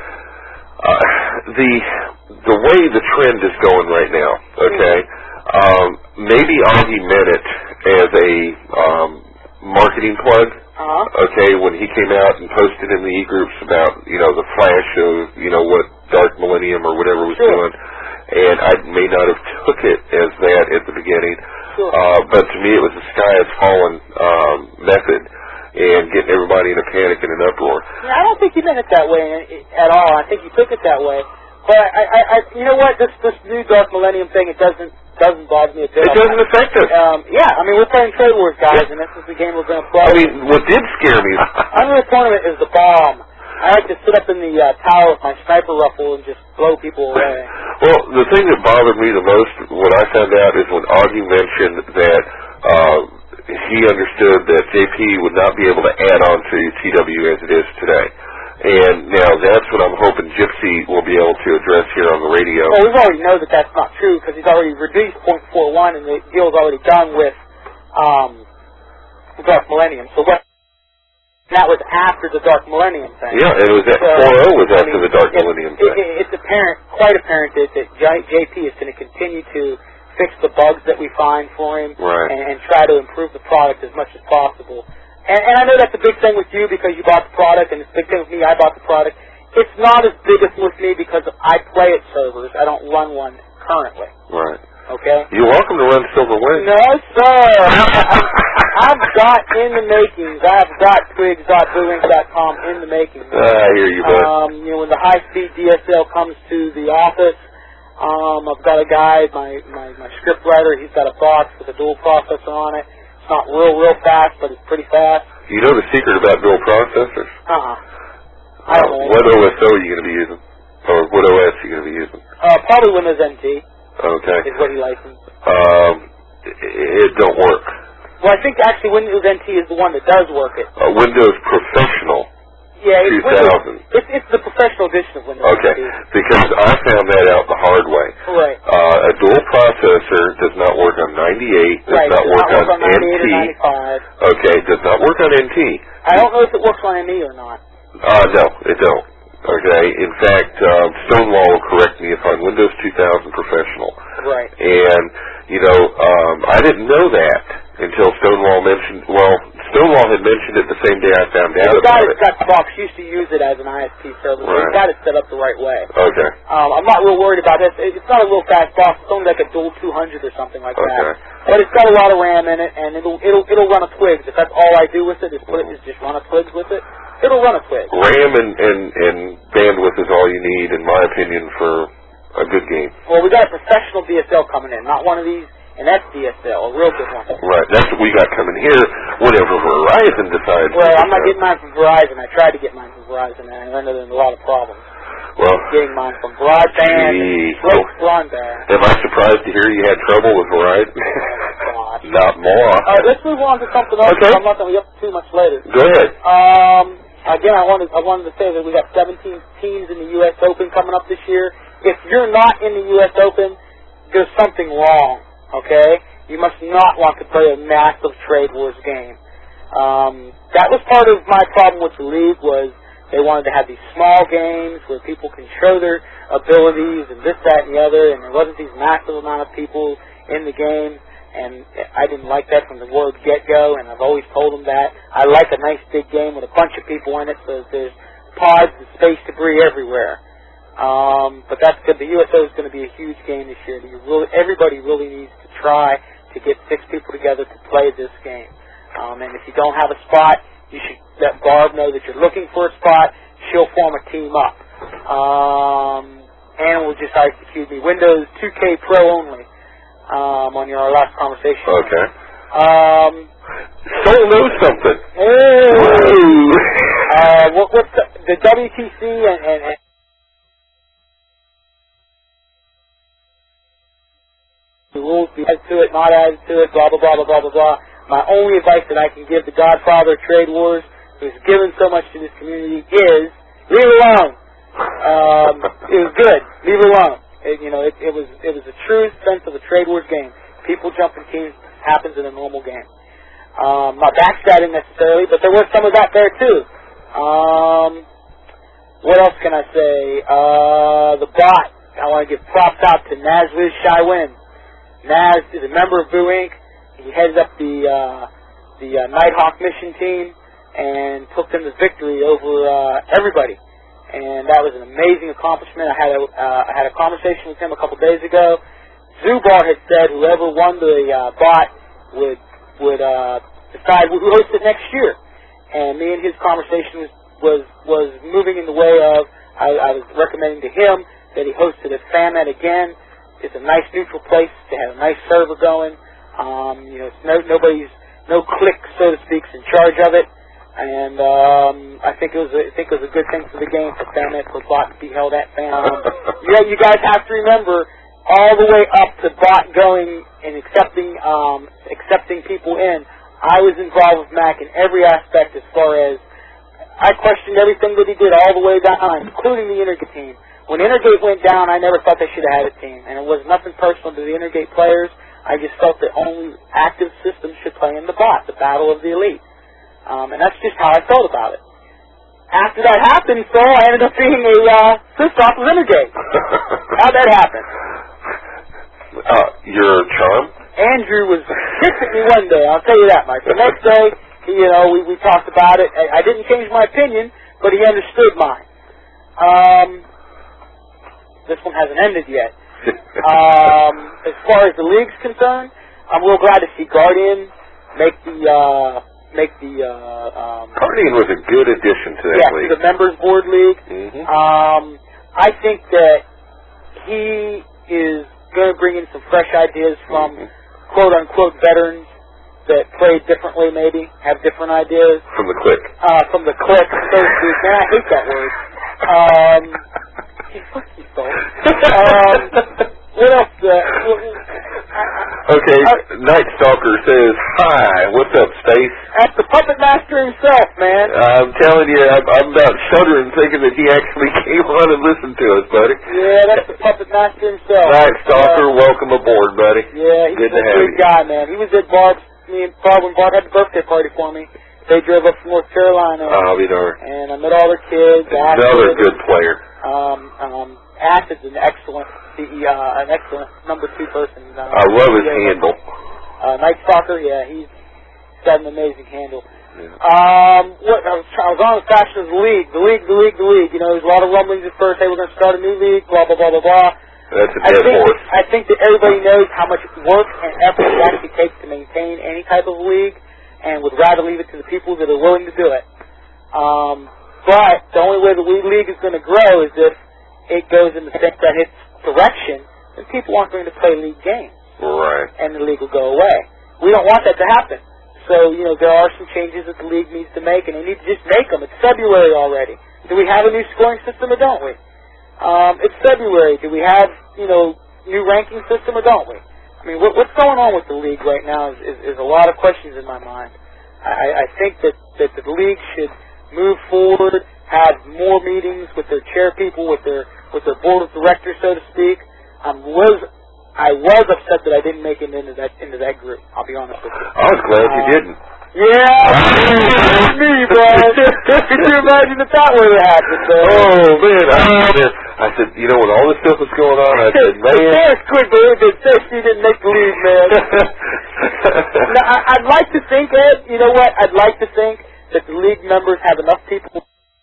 the way the trend is going right now, okay, maybe Augie meant it as a marketing plug. Okay, when he came out and posted in the e-groups about, the flash of, what Dark Millennium or whatever was doing. And I may not have took it as that at the beginning, but to me it was a sky has fallen method and getting everybody in a panic and an uproar. Yeah, I don't think you meant it that way at all. I think you took it that way. But you know what? This new Dark Millennium thing, it doesn't bother me a bit. It doesn't affect us. Yeah, I mean, we're playing Trade Wars, guys, and this is the game we're going to play. I mean, what did scare me? Unreal Tournament is the bomb. I like to sit up in the tower with my sniper rifle and just blow people away. Well, the thing that bothered me the most, what I found out, is when Augie mentioned that he understood that JP would not be able to add on to TW as it is today. And now that's what I'm hoping Gypsy will be able to address here on the radio. Well, we already know that that's not true because he's already reduced .41 and the deal's already done with Dark Millennium. So that was after the Dark Millennium thing. Yeah, and it was 4.0 was after the Dark Millennium thing. It's quite apparent that JP is going to continue to fix the bugs that we find for him and try to improve the product as much as possible. And I know that's a big thing with you because you bought the product, and it's a big thing with me, I bought the product. It's not as big as with me because I play at servers. I don't run one currently. Right. Okay? You're welcome to run Silver Wing. No, sir. I've got in the makings. I've got twigs.bluewings.com in the makings. I hear you, bud. When the high-speed DSL comes to the office, I've got a guy, my script writer, he's got a box with a dual processor on it. It's not real fast, but it's pretty fast. You know the secret about dual processors? I don't know. What OSO are you going to be using? Or what OS are you going to be using? Probably Windows NT. Okay. Is what he licensed. It don't work. Well, I think actually Windows NT is the one that does work it. Windows Professional. Yeah, 2000. It's the professional edition of Windows Okay, NT. because I found that out the hard way. Right. A dual processor does not work on 98, does not work on 98 NT. or 95. Okay, does not work on NT. I don't know if it works on ME or not. No, it don't. Okay, in fact, Stonewall will correct me if I'm Windows 2000 Professional. Right. And, I didn't know that until Stonewall mentioned, Stonewall had mentioned it the same day I found out about it. The guy that's got the box used to use it as an ISP service. Right. He's got it set up the right way. Okay. I'm not real worried about this. It's not a real fast box. It's only like a dual 200 or something like that. But it's got a lot of RAM in it, and it'll run a Twigs. If that's all I do with it is just run a Twigs with it, it'll run a Twigs. RAM and bandwidth is all you need, in my opinion, for a good game. Well, we got a professional DSL coming in, not one of these, and that's DSL, a real good one. Right, that's what we got coming here whenever Verizon decides. Well, I'm not getting mine from Verizon. I tried to get mine from Verizon, and I ran into a lot of problems. Well, getting mine from broadband, broadband. Am I surprised to hear you had trouble with Verizon? Oh, gosh. Not more. Let's move on to something else. Okay. I'm not going to be up too much later. Go ahead. Again, I wanted to say that we got 17 teams in the U.S. Open coming up this year. If you're not in the U.S. Open, there's something wrong, okay? You must not want to play a massive Trade Wars game. That was part of my problem with the league was they wanted to have these small games where people can show their abilities and this, that, and the other, and there wasn't these massive amount of people in the game. and I didn't like that from the word get-go, and I've always told them that. I like a nice big game with a bunch of people in it, so there's pods and space debris everywhere. But that's good. The USO is going to be a huge game this year. Everybody really needs to try to get 6 people together to play this game. And if you don't have a spot, you should let Barb know that you're looking for a spot. She'll form a team up. And will just execute me. Windows 2K Pro only. On our last conversation. Okay. Soul knows something. What's the WTC and the rules be added to it, not added to it, blah, blah, blah, blah, blah, blah, blah. My only advice that I can give the godfather of Trade Wars, who's given so much to this community, is leave it alone. It was good. Leave it alone. It was the true sense of a Trade Wars game. People jumping teams happens in a normal game. Not backstabbing necessarily, but there was some of that there too. What else can I say? The bot. I want to give props out to Nazwiz Shywin. Naz is a member of Boo Inc. He headed up the Nighthawk mission team and took them to victory over everybody. And that was an amazing accomplishment. I had a conversation with him a couple days ago. Zubar had said whoever won the bot would decide who hosts it next year. And me and his conversation was moving in the way of I was recommending to him that he hosted at FAMED again. It's a nice neutral place to have a nice server going. It's no clique, so to speak, in charge of it. And I think it was a good thing for the game for FAMED for bot to be held at FAMED. You guys have to remember all the way up to bot going and accepting people in. I was involved with Mac in every aspect as far as I questioned everything that he did all the way down, including the Intergate team. When Intergate went down, I never thought they should have had a team, and it was nothing personal to the Intergate players. I just felt that only active systems should play in the bot, the battle of the elite. And that's just how I felt about it. After that happened, so I ended up being a sys-off of Intergate. How'd that happen? Your charm? Andrew was pissed at me one day, I'll tell you that much. The next day, we talked about it. I didn't change my opinion, but he understood mine. This one hasn't ended yet. As far as the league's concerned, I'm real glad to see Guardian make the Guardian was a good addition to that league. To the members board league. Mm-hmm. I think that he is going to bring in some fresh ideas from quote-unquote veterans that play differently, maybe, have different ideas. From the clique. From the clique, so to speak. Man, I hate that word. Fuck you, Phil. What else? Okay, Night Stalker says, "Hi, what's up, Space?" That's the puppet master himself, man. I'm telling you, I'm about shuddering thinking that he actually came on and listened to us, buddy. Yeah, that's the puppet master himself. Night Stalker, welcome aboard, buddy. Yeah, he's a good guy, man. He was at me and Barb, when Barb had the birthday party for me. They drove up from North Carolina. I'll be darned. And I met all their kids. Another good player. Acid's an excellent an excellent number 2 person. I love his handle. Night Stalker, yeah, he's got an amazing handle. Yeah. I was on the fashion of the league. There's a lot of rumblings at first. Hey, we're going to start a new league, blah, blah, blah, blah, blah. That's a dead horse. I think that everybody knows how much work and effort it actually takes to maintain any type of league, and would rather leave it to the people that are willing to do it. But the only way the league is going to grow is if it goes in the sense that its direction, then people aren't going to play league games. Right. And the league will go away. We don't want that to happen. So, there are some changes that the league needs to make, and they need to just make them. It's February already. Do we have a new scoring system or don't we? It's February. Do we have, new ranking system or don't we? I mean, what's going on with the league right now is a lot of questions in my mind. I think that the league should move forward, have more meetings with their chair people, with their board of directors, so to speak. I was upset that I didn't make it into that group. I'll be honest with you. I was glad you didn't. Yeah, me, bro. Could you imagine if that would have happened? Oh man, I said, you know, when all this stuff was going on, I said, man. Sarah's quit believing that Sexy didn't make the league, man. Now, I'd like to think, Ed, you know what? I'd like to think that the league members have enough people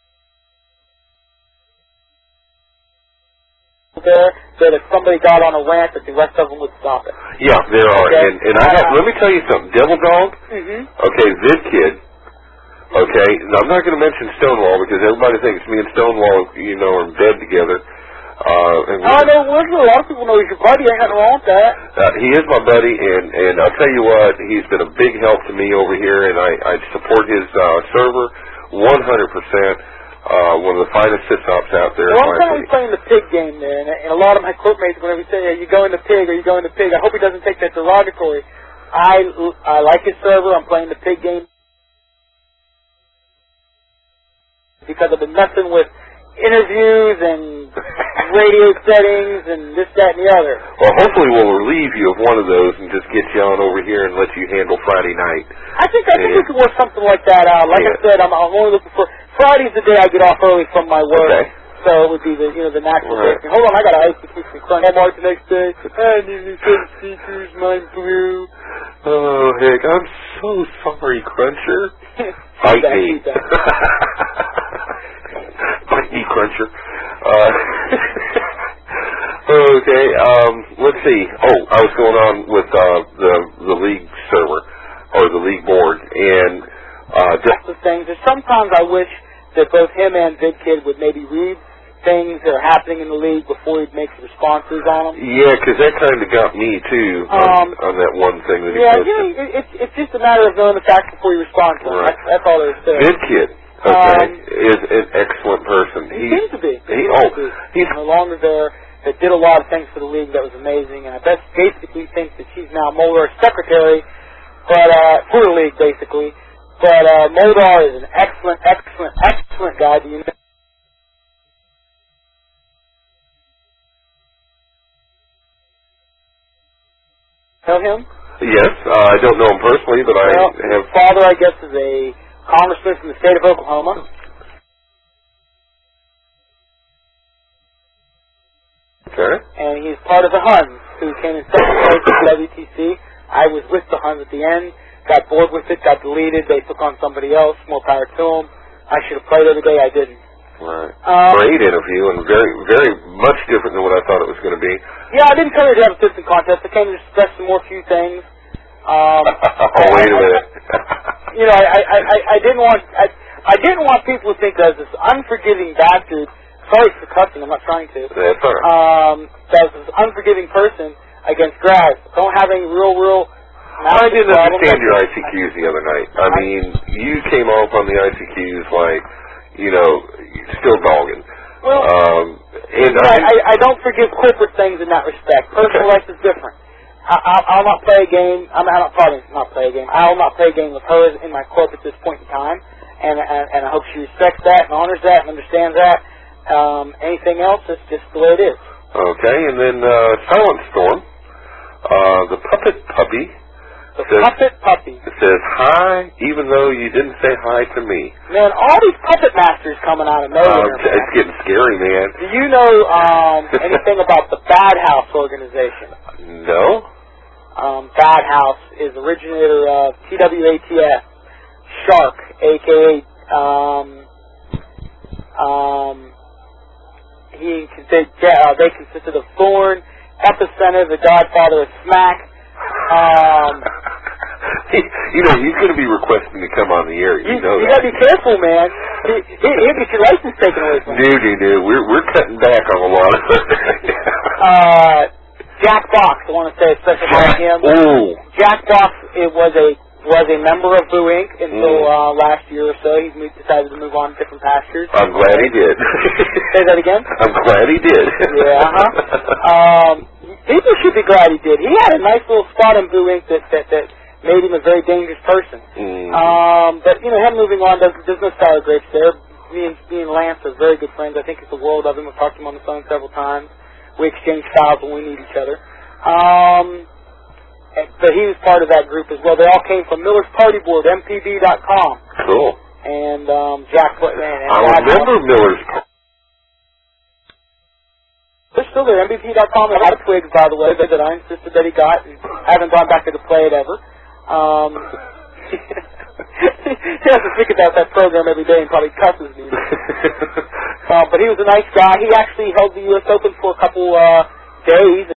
there that if somebody got on a rant, that the rest of them would stop it. Yeah, there are. Okay. And let me tell you something. Devil Dog, okay, VidKid, okay, now I'm not going to mention Stonewall because everybody thinks me and Stonewall, you know, are in bed together. I know, a lot of people know he's your buddy. I ain't nothing wrong with that. He is my buddy, and I'll tell you what, he's been a big help to me over here, and I support his server 100%. One of the finest sit-stops out there. Well, I'm currently playing the pig game there, and a lot of my courtmates, whenever we say, "Are you going to pig? Are you going to pig?" I hope he doesn't take that derogatory. I like his server. I'm playing the pig game because I've been messing with interviews and radio settings and this, that, and the other. Well, hopefully we'll relieve you of one of those and just get you on over here and let you handle Friday night. I think we could work something like that out. Like I said, I'm only looking for Friday's the day I get off early from my work. Okay. So it would be the natural day. Hold on, I got to ice to keep me crunch. Hallmark the next day. I need to set speakers, mine blue. Oh heck, I'm so sorry, Cruncher. Fight me. Fight me, Cruncher. Okay, let's see. Oh, I was going on with the league server or the league board, and just the things. There's sometimes I wish that both him and VidKid would maybe read things that are happening in the league before he makes responses on them. Yeah, because that kind of got me too on that one thing that he posted. Yeah, it's just a matter of knowing the facts before you respond to them. Right. That's all there is to it. VidKid, okay, is an excellent person. He seems to be. He's no longer there. That did a lot of things for the league that was amazing, and I basically think that she's now Mulder's secretary, but for the league basically. But Mulder is an excellent guy. Do you know him? Yes, I don't know him personally, but I have. His father, I guess, is a congressman from the state of Oklahoma. Okay. And he's part of the Huns, who came in second place at WTC. I was with the Huns at the end, got bored with it, got deleted. They took on somebody else. More power to them. I should have played every day. I didn't. Right. Great interview, and very, very much different than what I thought it was going to be. Yeah, I didn't come here to have a pissing contest. I came to discuss some more few things. Wait a minute. You know, I didn't want people to think I was this unforgiving bastard. Sorry for cussing, I'm not trying to. That's all right. That's this unforgiving person against grads. Don't have any real... I didn't understand your ICQs the other night. I mean, you came off on the ICQs like, you know, still dogging. Well, I don't forgive corporate things in that respect. Personal life is different. I'll not play a game. I will not play a game with her in my corp at this point in time, and I hope she respects that and honors that and understands that. Anything else, it's just the way it is. Okay, and then Silent Storm, the Puppet Puppy. Puppet Puppy. It says, hi, even though you didn't say hi to me. Man, all these puppet masters coming out of nowhere. It's getting scary, man. Do you know anything about the Bad House organization? No. Bad House is originator of TWATF, Shark, a.k.a. They consisted of Thorn, Epicenter, the Godfather of Smack. You know, he's going to be requesting to come on the air. You know that. You got to be careful, man. He'll get your license taken away from you. No. We're cutting back on a lot of Jack Box, I want to say a special about him. Oh. Jack Box, it was a member of Boo Inc. until last year or so. He decided to move on to different pastures. I'm glad he did. Say that again? I'm glad he did. Yeah, people should be glad he did. He had a nice little spot in Boo Inc. that made him a very dangerous person. But, you know, him moving on, there's no sour grapes there. Me and Lance are very good friends. I think it's the world of him. I've talked to him on the phone several times. We exchange files when we need each other. But he was part of that group as well. They all came from Miller's Party Board, MPB.com. Cool. And Jack... And I remember Miller's Party. still there. MVP.com. A lot of twigs, by the way, that I insisted that he got. And haven't gone back to play it ever. He has to think about that program every day and probably cusses me. But he was a nice guy. He actually held the U.S. Open for a couple days.